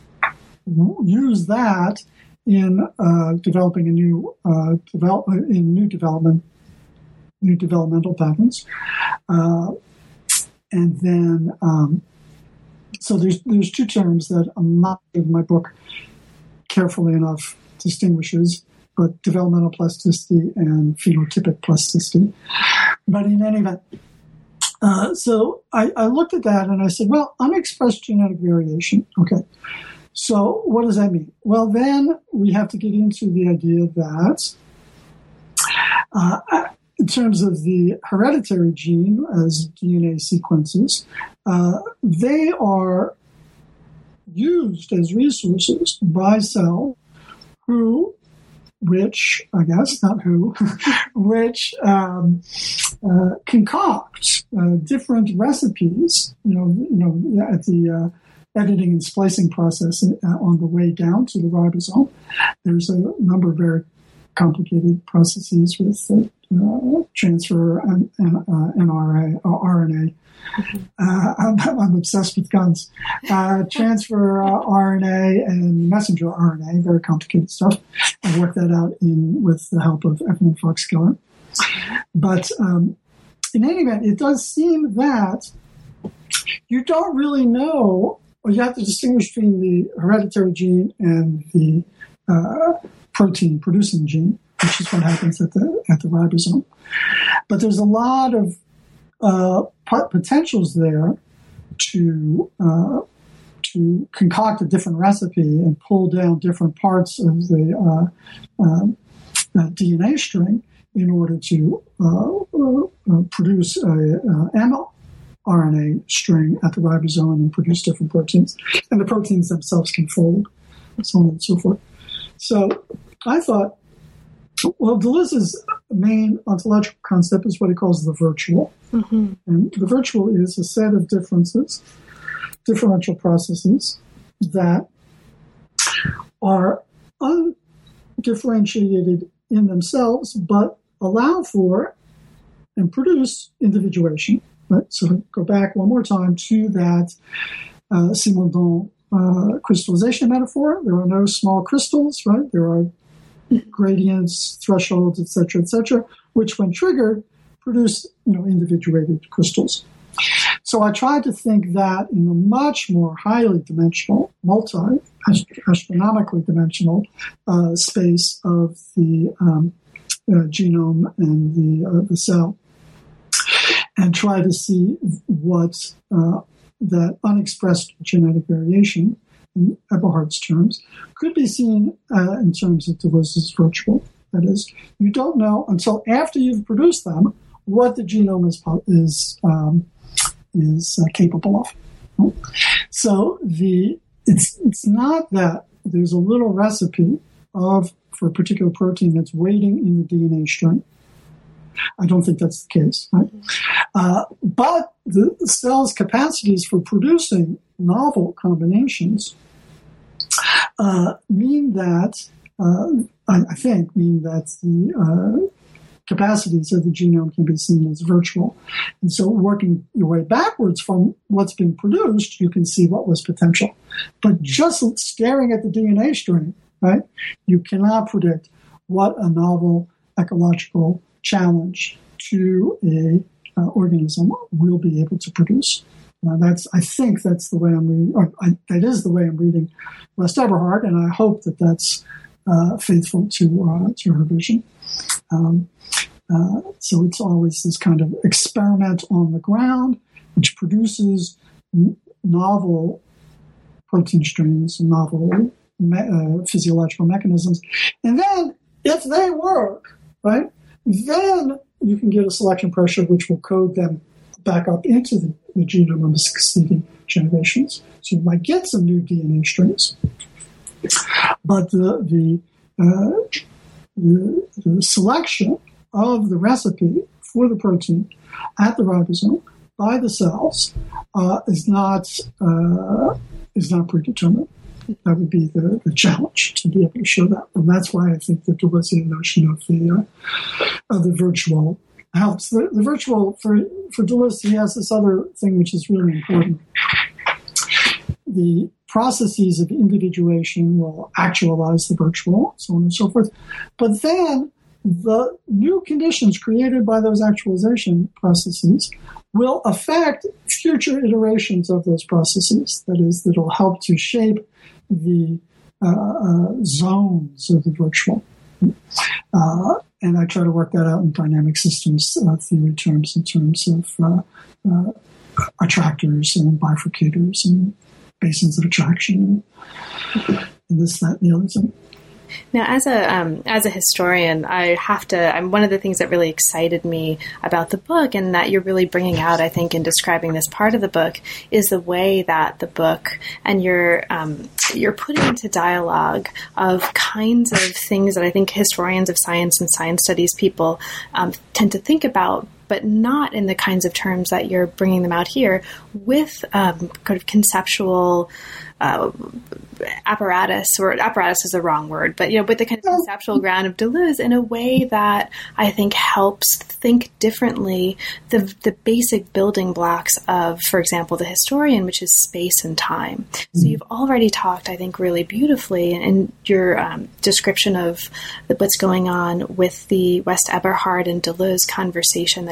use that in uh, developing a new uh, develop in new development, new developmental patterns, uh, and then um, so there's there's two terms that I'm not in my book carefully enough distinguishes, but developmental plasticity and phenotypic plasticity. But in any event, uh, so I, I looked at that and I said, well, unexpressed genetic variation, okay. So what does that mean? Well, then we have to get into the idea that uh, in terms of the hereditary gene as D N A sequences, uh, they are used as resources by cells who, which, I guess, not who, which um, uh, concoct uh, different recipes, you know, you know, at the uh, editing and splicing process uh, on the way down to the ribosome. There's a number of very complicated processes with uh, transfer and, and uh, N R A or R N A. Mm-hmm. Uh, I'm, I'm obsessed with guns. Uh, transfer uh, R N A and messenger R N A, very complicated stuff. I worked that out in with the help of Evelyn Fox-Keller. But um, in any event, it does seem that you don't really know, or you have to distinguish between the hereditary gene and the uh, protein-producing gene, which is what happens at the at the ribosome. But there's a lot of uh, potentials there to uh, to concoct a different recipe and pull down different parts of the uh, uh, uh, D N A string in order to uh, uh, produce a, a mRNA string at the ribosome and produce different proteins. And the proteins themselves can fold, and so on and so forth. So I thought, well, Deleuze's main ontological concept is what he calls the virtual. Mm-hmm. And the virtual is a set of differences, differential processes that are undifferentiated in themselves, but allow for and produce individuation. Right? So go back one more time to that uh, Simondon uh, crystallization metaphor. There are no small crystals, right? There are gradients, thresholds, et cetera, et cetera, which when triggered produce, you know, individuated crystals. So I tried to think that in a much more highly dimensional, multi-astronomically dimensional uh, space of the um, uh, genome and the uh, the cell, and try to see what uh, that unexpressed genetic variation, in Eberhard's terms, could be seen uh, in terms of Deleuze's virtual. That is, you don't know until after you've produced them what the genome is is um, is uh, capable of. So the it's it's not that there's a little recipe of for a particular protein that's waiting in the D N A string. I don't think that's the case, right? Uh, but the cell's capacities for producing novel combinations uh, mean that, uh, I, I think, mean that the uh, capacities of the genome can be seen as virtual. And so working your way backwards from what's been produced, you can see what was potential. But just staring at the D N A string, right, you cannot predict what a novel ecological challenge to a uh, organism will be able to produce. Now that's, I think that's the way I'm reading, or I, that is the way I'm reading West Eberhard, and I hope that that's uh, faithful to uh, to her vision. Um, uh, so it's always this kind of experiment on the ground, which produces n- novel protein strings, novel me- uh, physiological mechanisms, and then if they work, right, then you can get a selection pressure which will code them back up into the, the genome of the succeeding generations. So you might get some new D N A strings. But the the, uh, the, the selection of the recipe for the protein at the ribosome by the cells uh, is not uh, is not predetermined. That would be the, the challenge, to be able to show that. And that's why I think the Deleuzean notion of the uh, of the virtual helps. The, the virtual, for, for Deleuze, he has this other thing which is really important. The processes of individuation will actualize the virtual, so on and so forth. But then the new conditions created by those actualization processes will affect future iterations of those processes. That is, that will help to shape the uh, uh, zones of the virtual. Uh, and I try to work that out in dynamic systems uh, theory terms, in terms of uh, uh, attractors and bifurcators and basins of attraction and this, that, and the other thing. Now, as a um, as a historian, I have to. I'm one of the things that really excited me about the book, and that you're really bringing out, I think, in describing this part of the book, is the way that the book and you're um, you're putting into dialogue of kinds of things that I think historians of science and science studies people um, tend to think about, but not in the kinds of terms that you're bringing them out here, with um, kind of conceptual uh, apparatus, or apparatus is the wrong word, but, you know, with the kind of conceptual ground of Deleuze in a way that I think helps think differently the the basic building blocks of, for example, the historian, which is space and time. Mm-hmm. So you've already talked, I think, really beautifully in your um, description of the, what's going on with the West Eberhard and Deleuze conversation that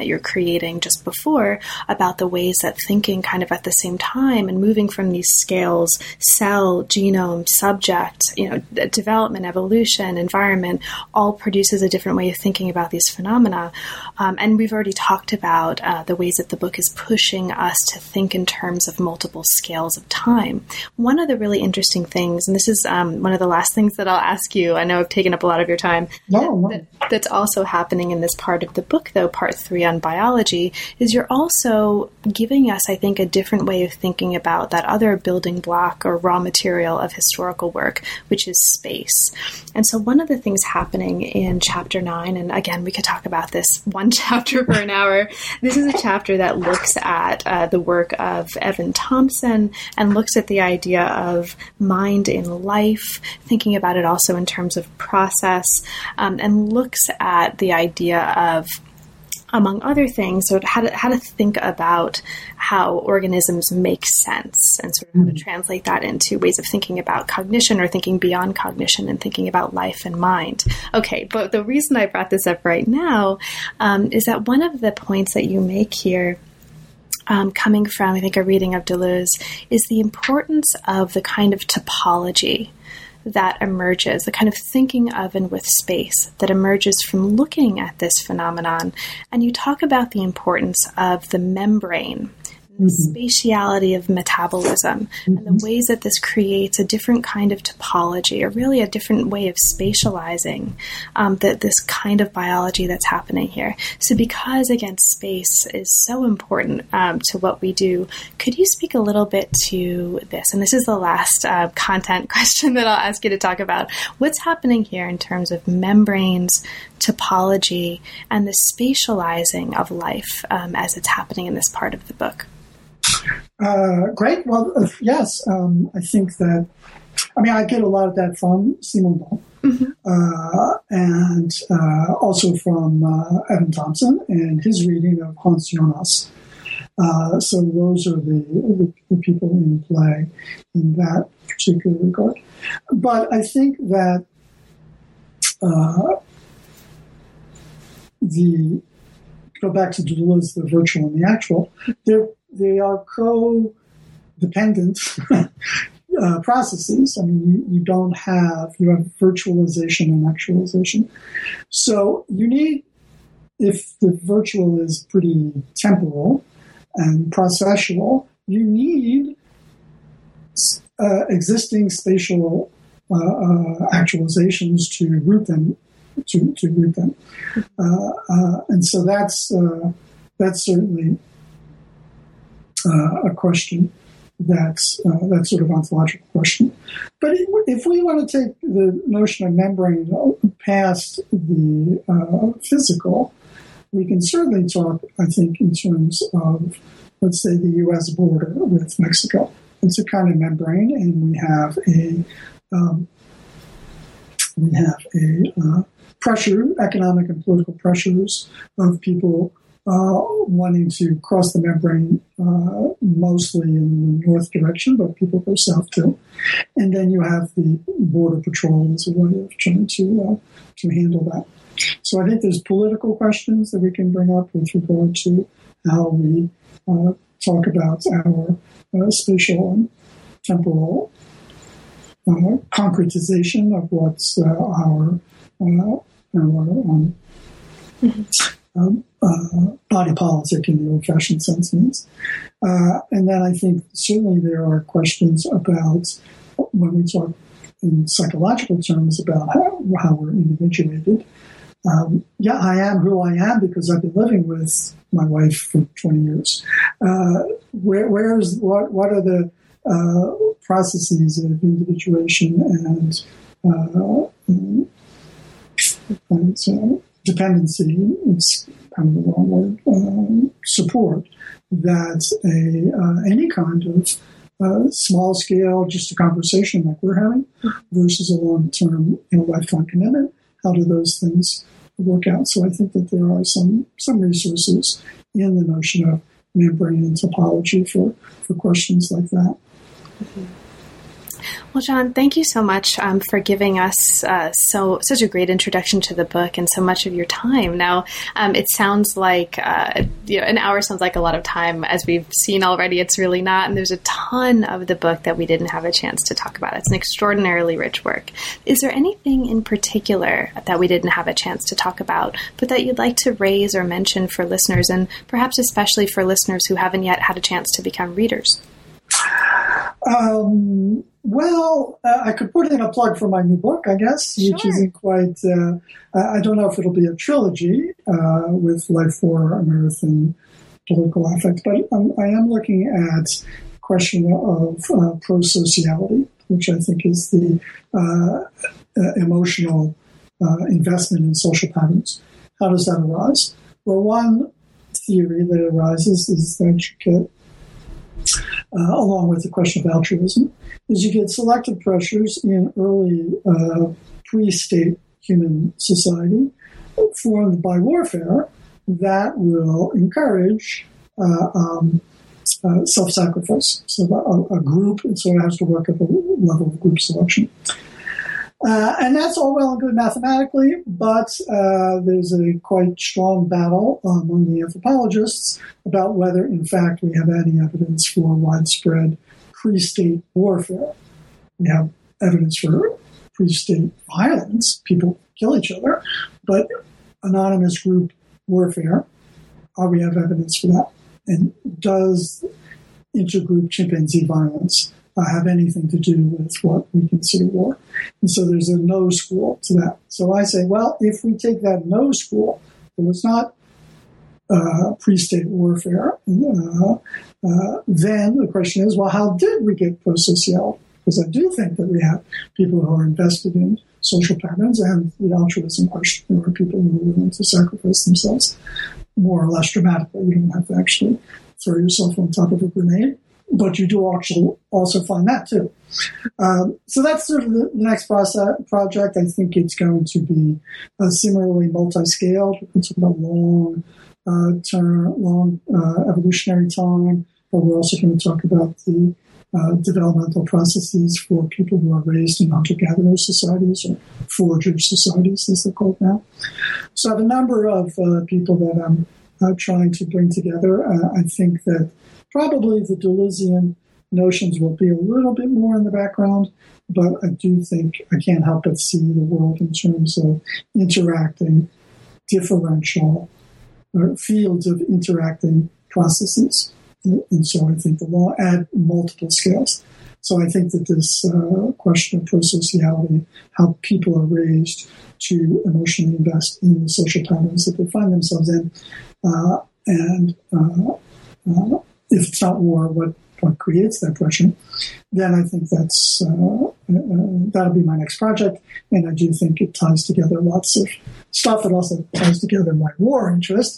you're creating just before about the ways that thinking kind of at the same time and moving from these scales, cell, genome, subject, you know, development, evolution, environment, all produces a different way of thinking about these phenomena. Um, and we've already talked about uh, the ways that the book is pushing us to think in terms of multiple scales of time. One of the really interesting things, and this is um, one of the last things that I'll ask you, I know I've taken up a lot of your time, no, no. That, that's also happening in this part of the book, though, part three on biology, is you're also giving us, I think, a different way of thinking about that other building block or raw material of historical work, which is space. And so one of the things happening in chapter nine, and again, we could talk about this one chapter for an hour, this is a chapter that looks at uh, the work of Evan Thompson and looks at the idea of mind in life, thinking about it also in terms of process, um, and looks at the idea of, among other things, so how to, how to think about how organisms make sense and sort of how to translate that into ways of thinking about cognition or thinking beyond cognition and thinking about life and mind. Okay, but the reason I brought this up right now um, is that one of the points that you make here, Um, coming from, I think, a reading of Deleuze, is the importance of the kind of topology that emerges, the kind of thinking of and with space that emerges from looking at this phenomenon. And you talk about the importance of the membrane, the spatiality of metabolism, mm-hmm. and the ways that this creates a different kind of topology, or really a different way of spatializing um, the, this kind of biology that's happening here. So because, again, space is so important um, to what we do, could you speak a little bit to this? And this is the last uh, content question that I'll ask you to talk about. What's happening here in terms of membranes, topology, and the spatializing of life um, as it's happening in this part of the book? Uh, great. Well, uh, yes, um, I think that, I mean, I get a lot of that from Simondon, mm-hmm. uh, and uh, also from uh, Evan Thompson and his reading of Hans Jonas. Uh, so those are the, the, the people in play in that particular regard. But I think that uh, the, go back to Deleuze, the virtual and the actual, they're They are co-dependent uh, processes. I mean, you, you don't have, you have virtualization and actualization. So you need, if the virtual is pretty temporal and processual, you need uh, existing spatial uh, uh, actualizations to root them, to, to root them. Uh, uh, and so that's, uh, that's certainly Uh, a question that's uh, that sort of ontological question. But if we want to take the notion of membrane past the uh, physical, we can certainly talk, I think, in terms of, let's say, the U S border with Mexico. It's a kind of membrane, and we have a um, we have a uh, pressure, economic and political pressures of people Uh, wanting to cross the membrane uh, mostly in the north direction, but people go south too. And then you have the Border Patrol as a way of trying to uh, to handle that. So I think there's political questions that we can bring up with regard to how we uh, talk about our uh, spatial and temporal uh, concretization of what's uh, our, uh, our um, mm-hmm. Um, uh, body politic in the old-fashioned sense means. Uh, and then I think certainly there are questions about, when we talk in psychological terms, about how, how we're individuated. Um, yeah, I am who I am because I've been living with my wife for twenty years. Uh, where, where's, what, what are the uh, processes of individuation and, uh, and, and so, dependency, it's kind of the wrong word, um, support that a uh, any kind of uh, small scale, just a conversation like we're having, versus a long term, you know, lifetime commitment. How do those things work out? So I think that there are some some resources in the notion of membrane and topology for, for questions like that. Mm-hmm. Well, John, thank you so much um, for giving us uh, so such a great introduction to the book and so much of your time. Now, um, it sounds like uh, you know, an hour sounds like a lot of time. As we've seen already, it's really not. And there's a ton of the book that we didn't have a chance to talk about. It's an extraordinarily rich work. Is there anything in particular that we didn't have a chance to talk about, but that you'd like to raise or mention for listeners, and perhaps especially for listeners who haven't yet had a chance to become readers? Um, well, uh, I could put in a plug for my new book, I guess, Sure. which isn't quite, uh, I don't know if it'll be a trilogy uh, with Life, War on Earth and Political Affect, but um, I am looking at the question of uh, prosociality, which I think is the uh, uh, emotional uh, investment in social patterns. How does that arise? Well, one theory that arises is that you get Uh, along with the question of altruism, is you get selective pressures in early uh, pre-state human society formed by warfare that will encourage uh, um, uh, self-sacrifice. So a, a group, and so it has to work at the level of group selection. Uh, and that's all well and good mathematically, but uh, there's a quite strong battle among the anthropologists about whether, in fact, we have any evidence for widespread pre-state warfare. We have evidence for pre-state violence. People kill each other. But anonymous group warfare, uh, we have evidence for that. And does intergroup chimpanzee violence Uh, have anything to do with what we consider war? And so there's a no school to that. So I say, well, if we take that no school, it was not uh, pre-state warfare, uh, uh, then the question is, well, how did we get prosociality? Because I do think that we have people who are invested in social patterns, and the altruism question, there are people who are willing to sacrifice themselves more or less dramatically. You don't have to actually throw yourself on top of a grenade. But you do actually also find that too. Um, so that's sort of the next process, project. I think it's going to be uh, similarly multi-scaled. We're talking about long uh, term, long uh, evolutionary time, but we're also going to talk about the uh, developmental processes for people who are raised in hunter-gatherer societies or forager societies, as they're called now. So I have a number of uh, people that I'm uh, trying to bring together. Uh, I think that probably the Deleuzian notions will be a little bit more in the background, but I do think I can't help but see the world in terms of interacting differential or fields of interacting processes. And so I think the law at multiple scales. So I think that this uh, question of prosociality, how people are raised to emotionally invest in the social patterns that they find themselves in, uh, and uh, uh, if it's not war, what, what creates that pressure, then I think that's uh, uh, that'll be my next project. And I do think it ties together lots of stuff. It also ties together my war interest,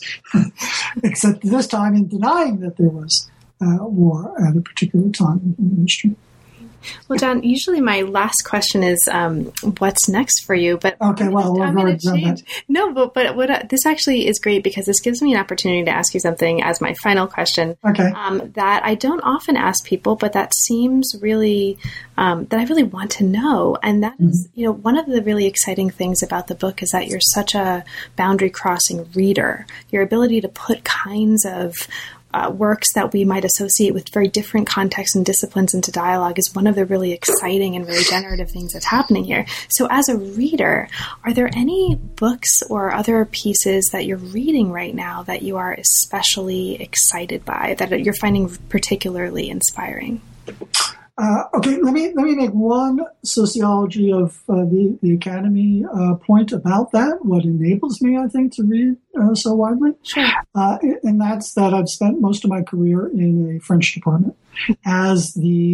except this time in denying that there was uh, war at a particular time in history. Well, John, usually my last question is, um, what's next for you? But okay, well, I'm we're going to change. That. No, but but what, uh, this actually is great because this gives me an opportunity to ask you something as my final question. Okay. Um, that I don't often ask people, but that seems really um, that I really want to know, and that mm-hmm. is, you know, one of the really exciting things about the book is that you're such a boundary crossing reader. Your ability to put kinds of Uh, works that we might associate with very different contexts and disciplines into dialogue is one of the really exciting and really generative things that's happening here. So as a reader, are there any books or other pieces that you're reading right now that you are especially excited by, that you're finding particularly inspiring? Uh, okay, let me let me make one sociology of uh, the the academy uh, point about that. What enables me, I think, to read uh, so widely, sure. uh, and that's that I've spent most of my career in a French department as the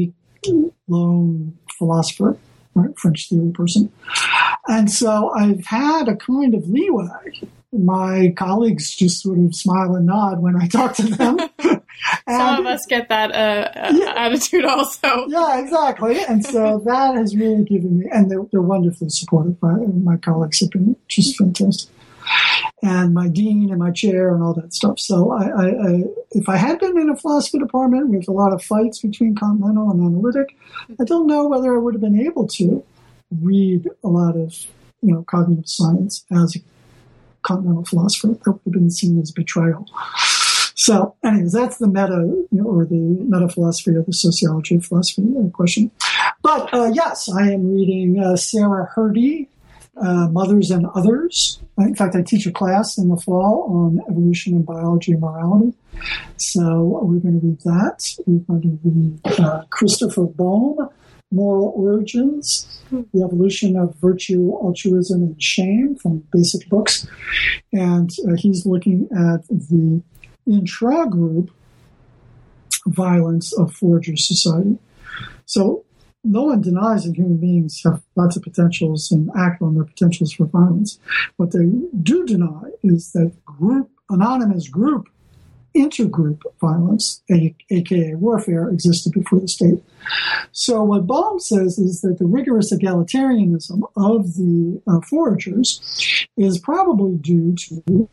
lone philosopher, right, French theory person, and so I've had a kind of leeway. My colleagues just sort of smile and nod when I talk to them. And, some of us get that uh, yeah, attitude also. Yeah, exactly. And so that has really given me, and they're, they're wonderfully supportive. My, my colleagues have been just fantastic. and my dean and my chair and all that stuff. So I, I, I, if I had been in a philosophy department with a lot of fights between Continental and Analytic, I don't know whether I would have been able to read a lot of, you know, cognitive science as a Continental philosopher. That would have been seen as betrayal. So, anyways, that's the meta, you know, or the meta philosophy or the sociology of philosophy uh, question. But uh, yes, I am reading uh, Sarah Hrdy, uh, Mothers and Others. In fact, I teach a class in the fall on evolution and biology and morality. So we're going to read that. We're going to read uh, Christopher Bohm, Moral Origins, The Evolution of Virtue, Altruism, and Shame from Basic Books. And uh, he's looking at the intra-group violence of Forager society. So no one denies that human beings have lots of potentials and act on their potentials for violence. What they do deny is that group, anonymous group, intergroup violence, aka warfare, existed before the state. So what Bohm says is that the rigorous egalitarianism of the uh, foragers is probably due to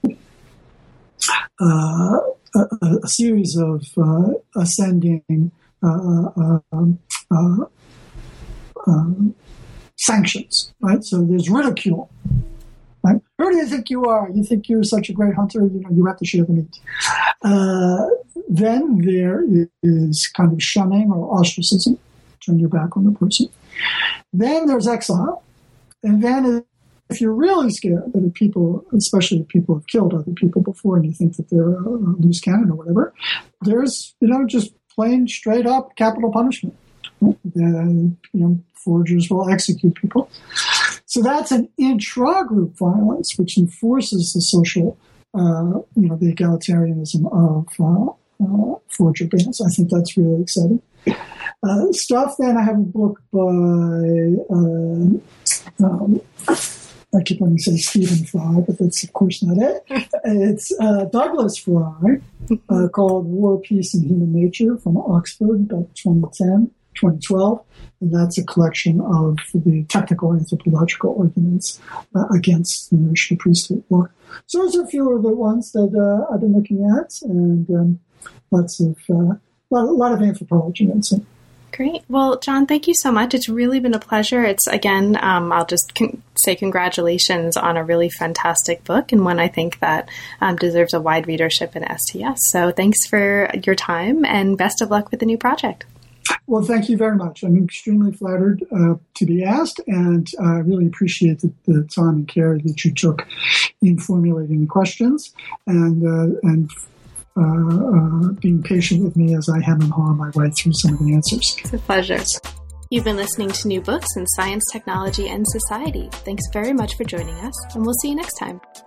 uh, a, a series of uh, ascending uh, uh, uh, uh, sanctions, right? So there's ridicule. Right? Who do you think you are? You think you're such a great hunter? You know, you have to share the meat. Uh, then there is kind of shunning or ostracism. Turn your back on the person. Then there's exile. And then if you're really scared that if people, especially if people have killed other people before and you think that they're a loose cannon or whatever, there's, you know, just plain straight up capital punishment. Then, you know, foragers will execute people. So that's an intra-group violence, which enforces the social, uh, you know, the egalitarianism of uh, uh, forager bands. I think that's really exciting. Uh, stuff. Then I have a book by, uh, um, I keep wanting to say Stephen Fry, but that's of course not it. It's uh, Douglas Fry, uh, called War, Peace, and Human Nature from Oxford, about twenty ten. twenty twelve, and that's a collection of the technical anthropological arguments uh, against the notion of priesthood war. So those are a few of the ones that uh, I've been looking at, and um, lots of uh, lot, a lot of anthropology in it. Great. Well, John, thank you so much. It's really been a pleasure. It's, again, um, I'll just con- say congratulations on a really fantastic book and one I think that um, deserves a wide readership in S T S. So thanks for your time and best of luck with the new project. Well, thank you very much. I'm extremely flattered uh, to be asked, and I uh, really appreciate the, the time and care that you took in formulating the questions and uh, and uh, uh, being patient with me as I hem and haw my way through some of the answers. It's a pleasure. You've been listening to New Books in Science, Technology, and Society. Thanks very much for joining us, and we'll see you next time.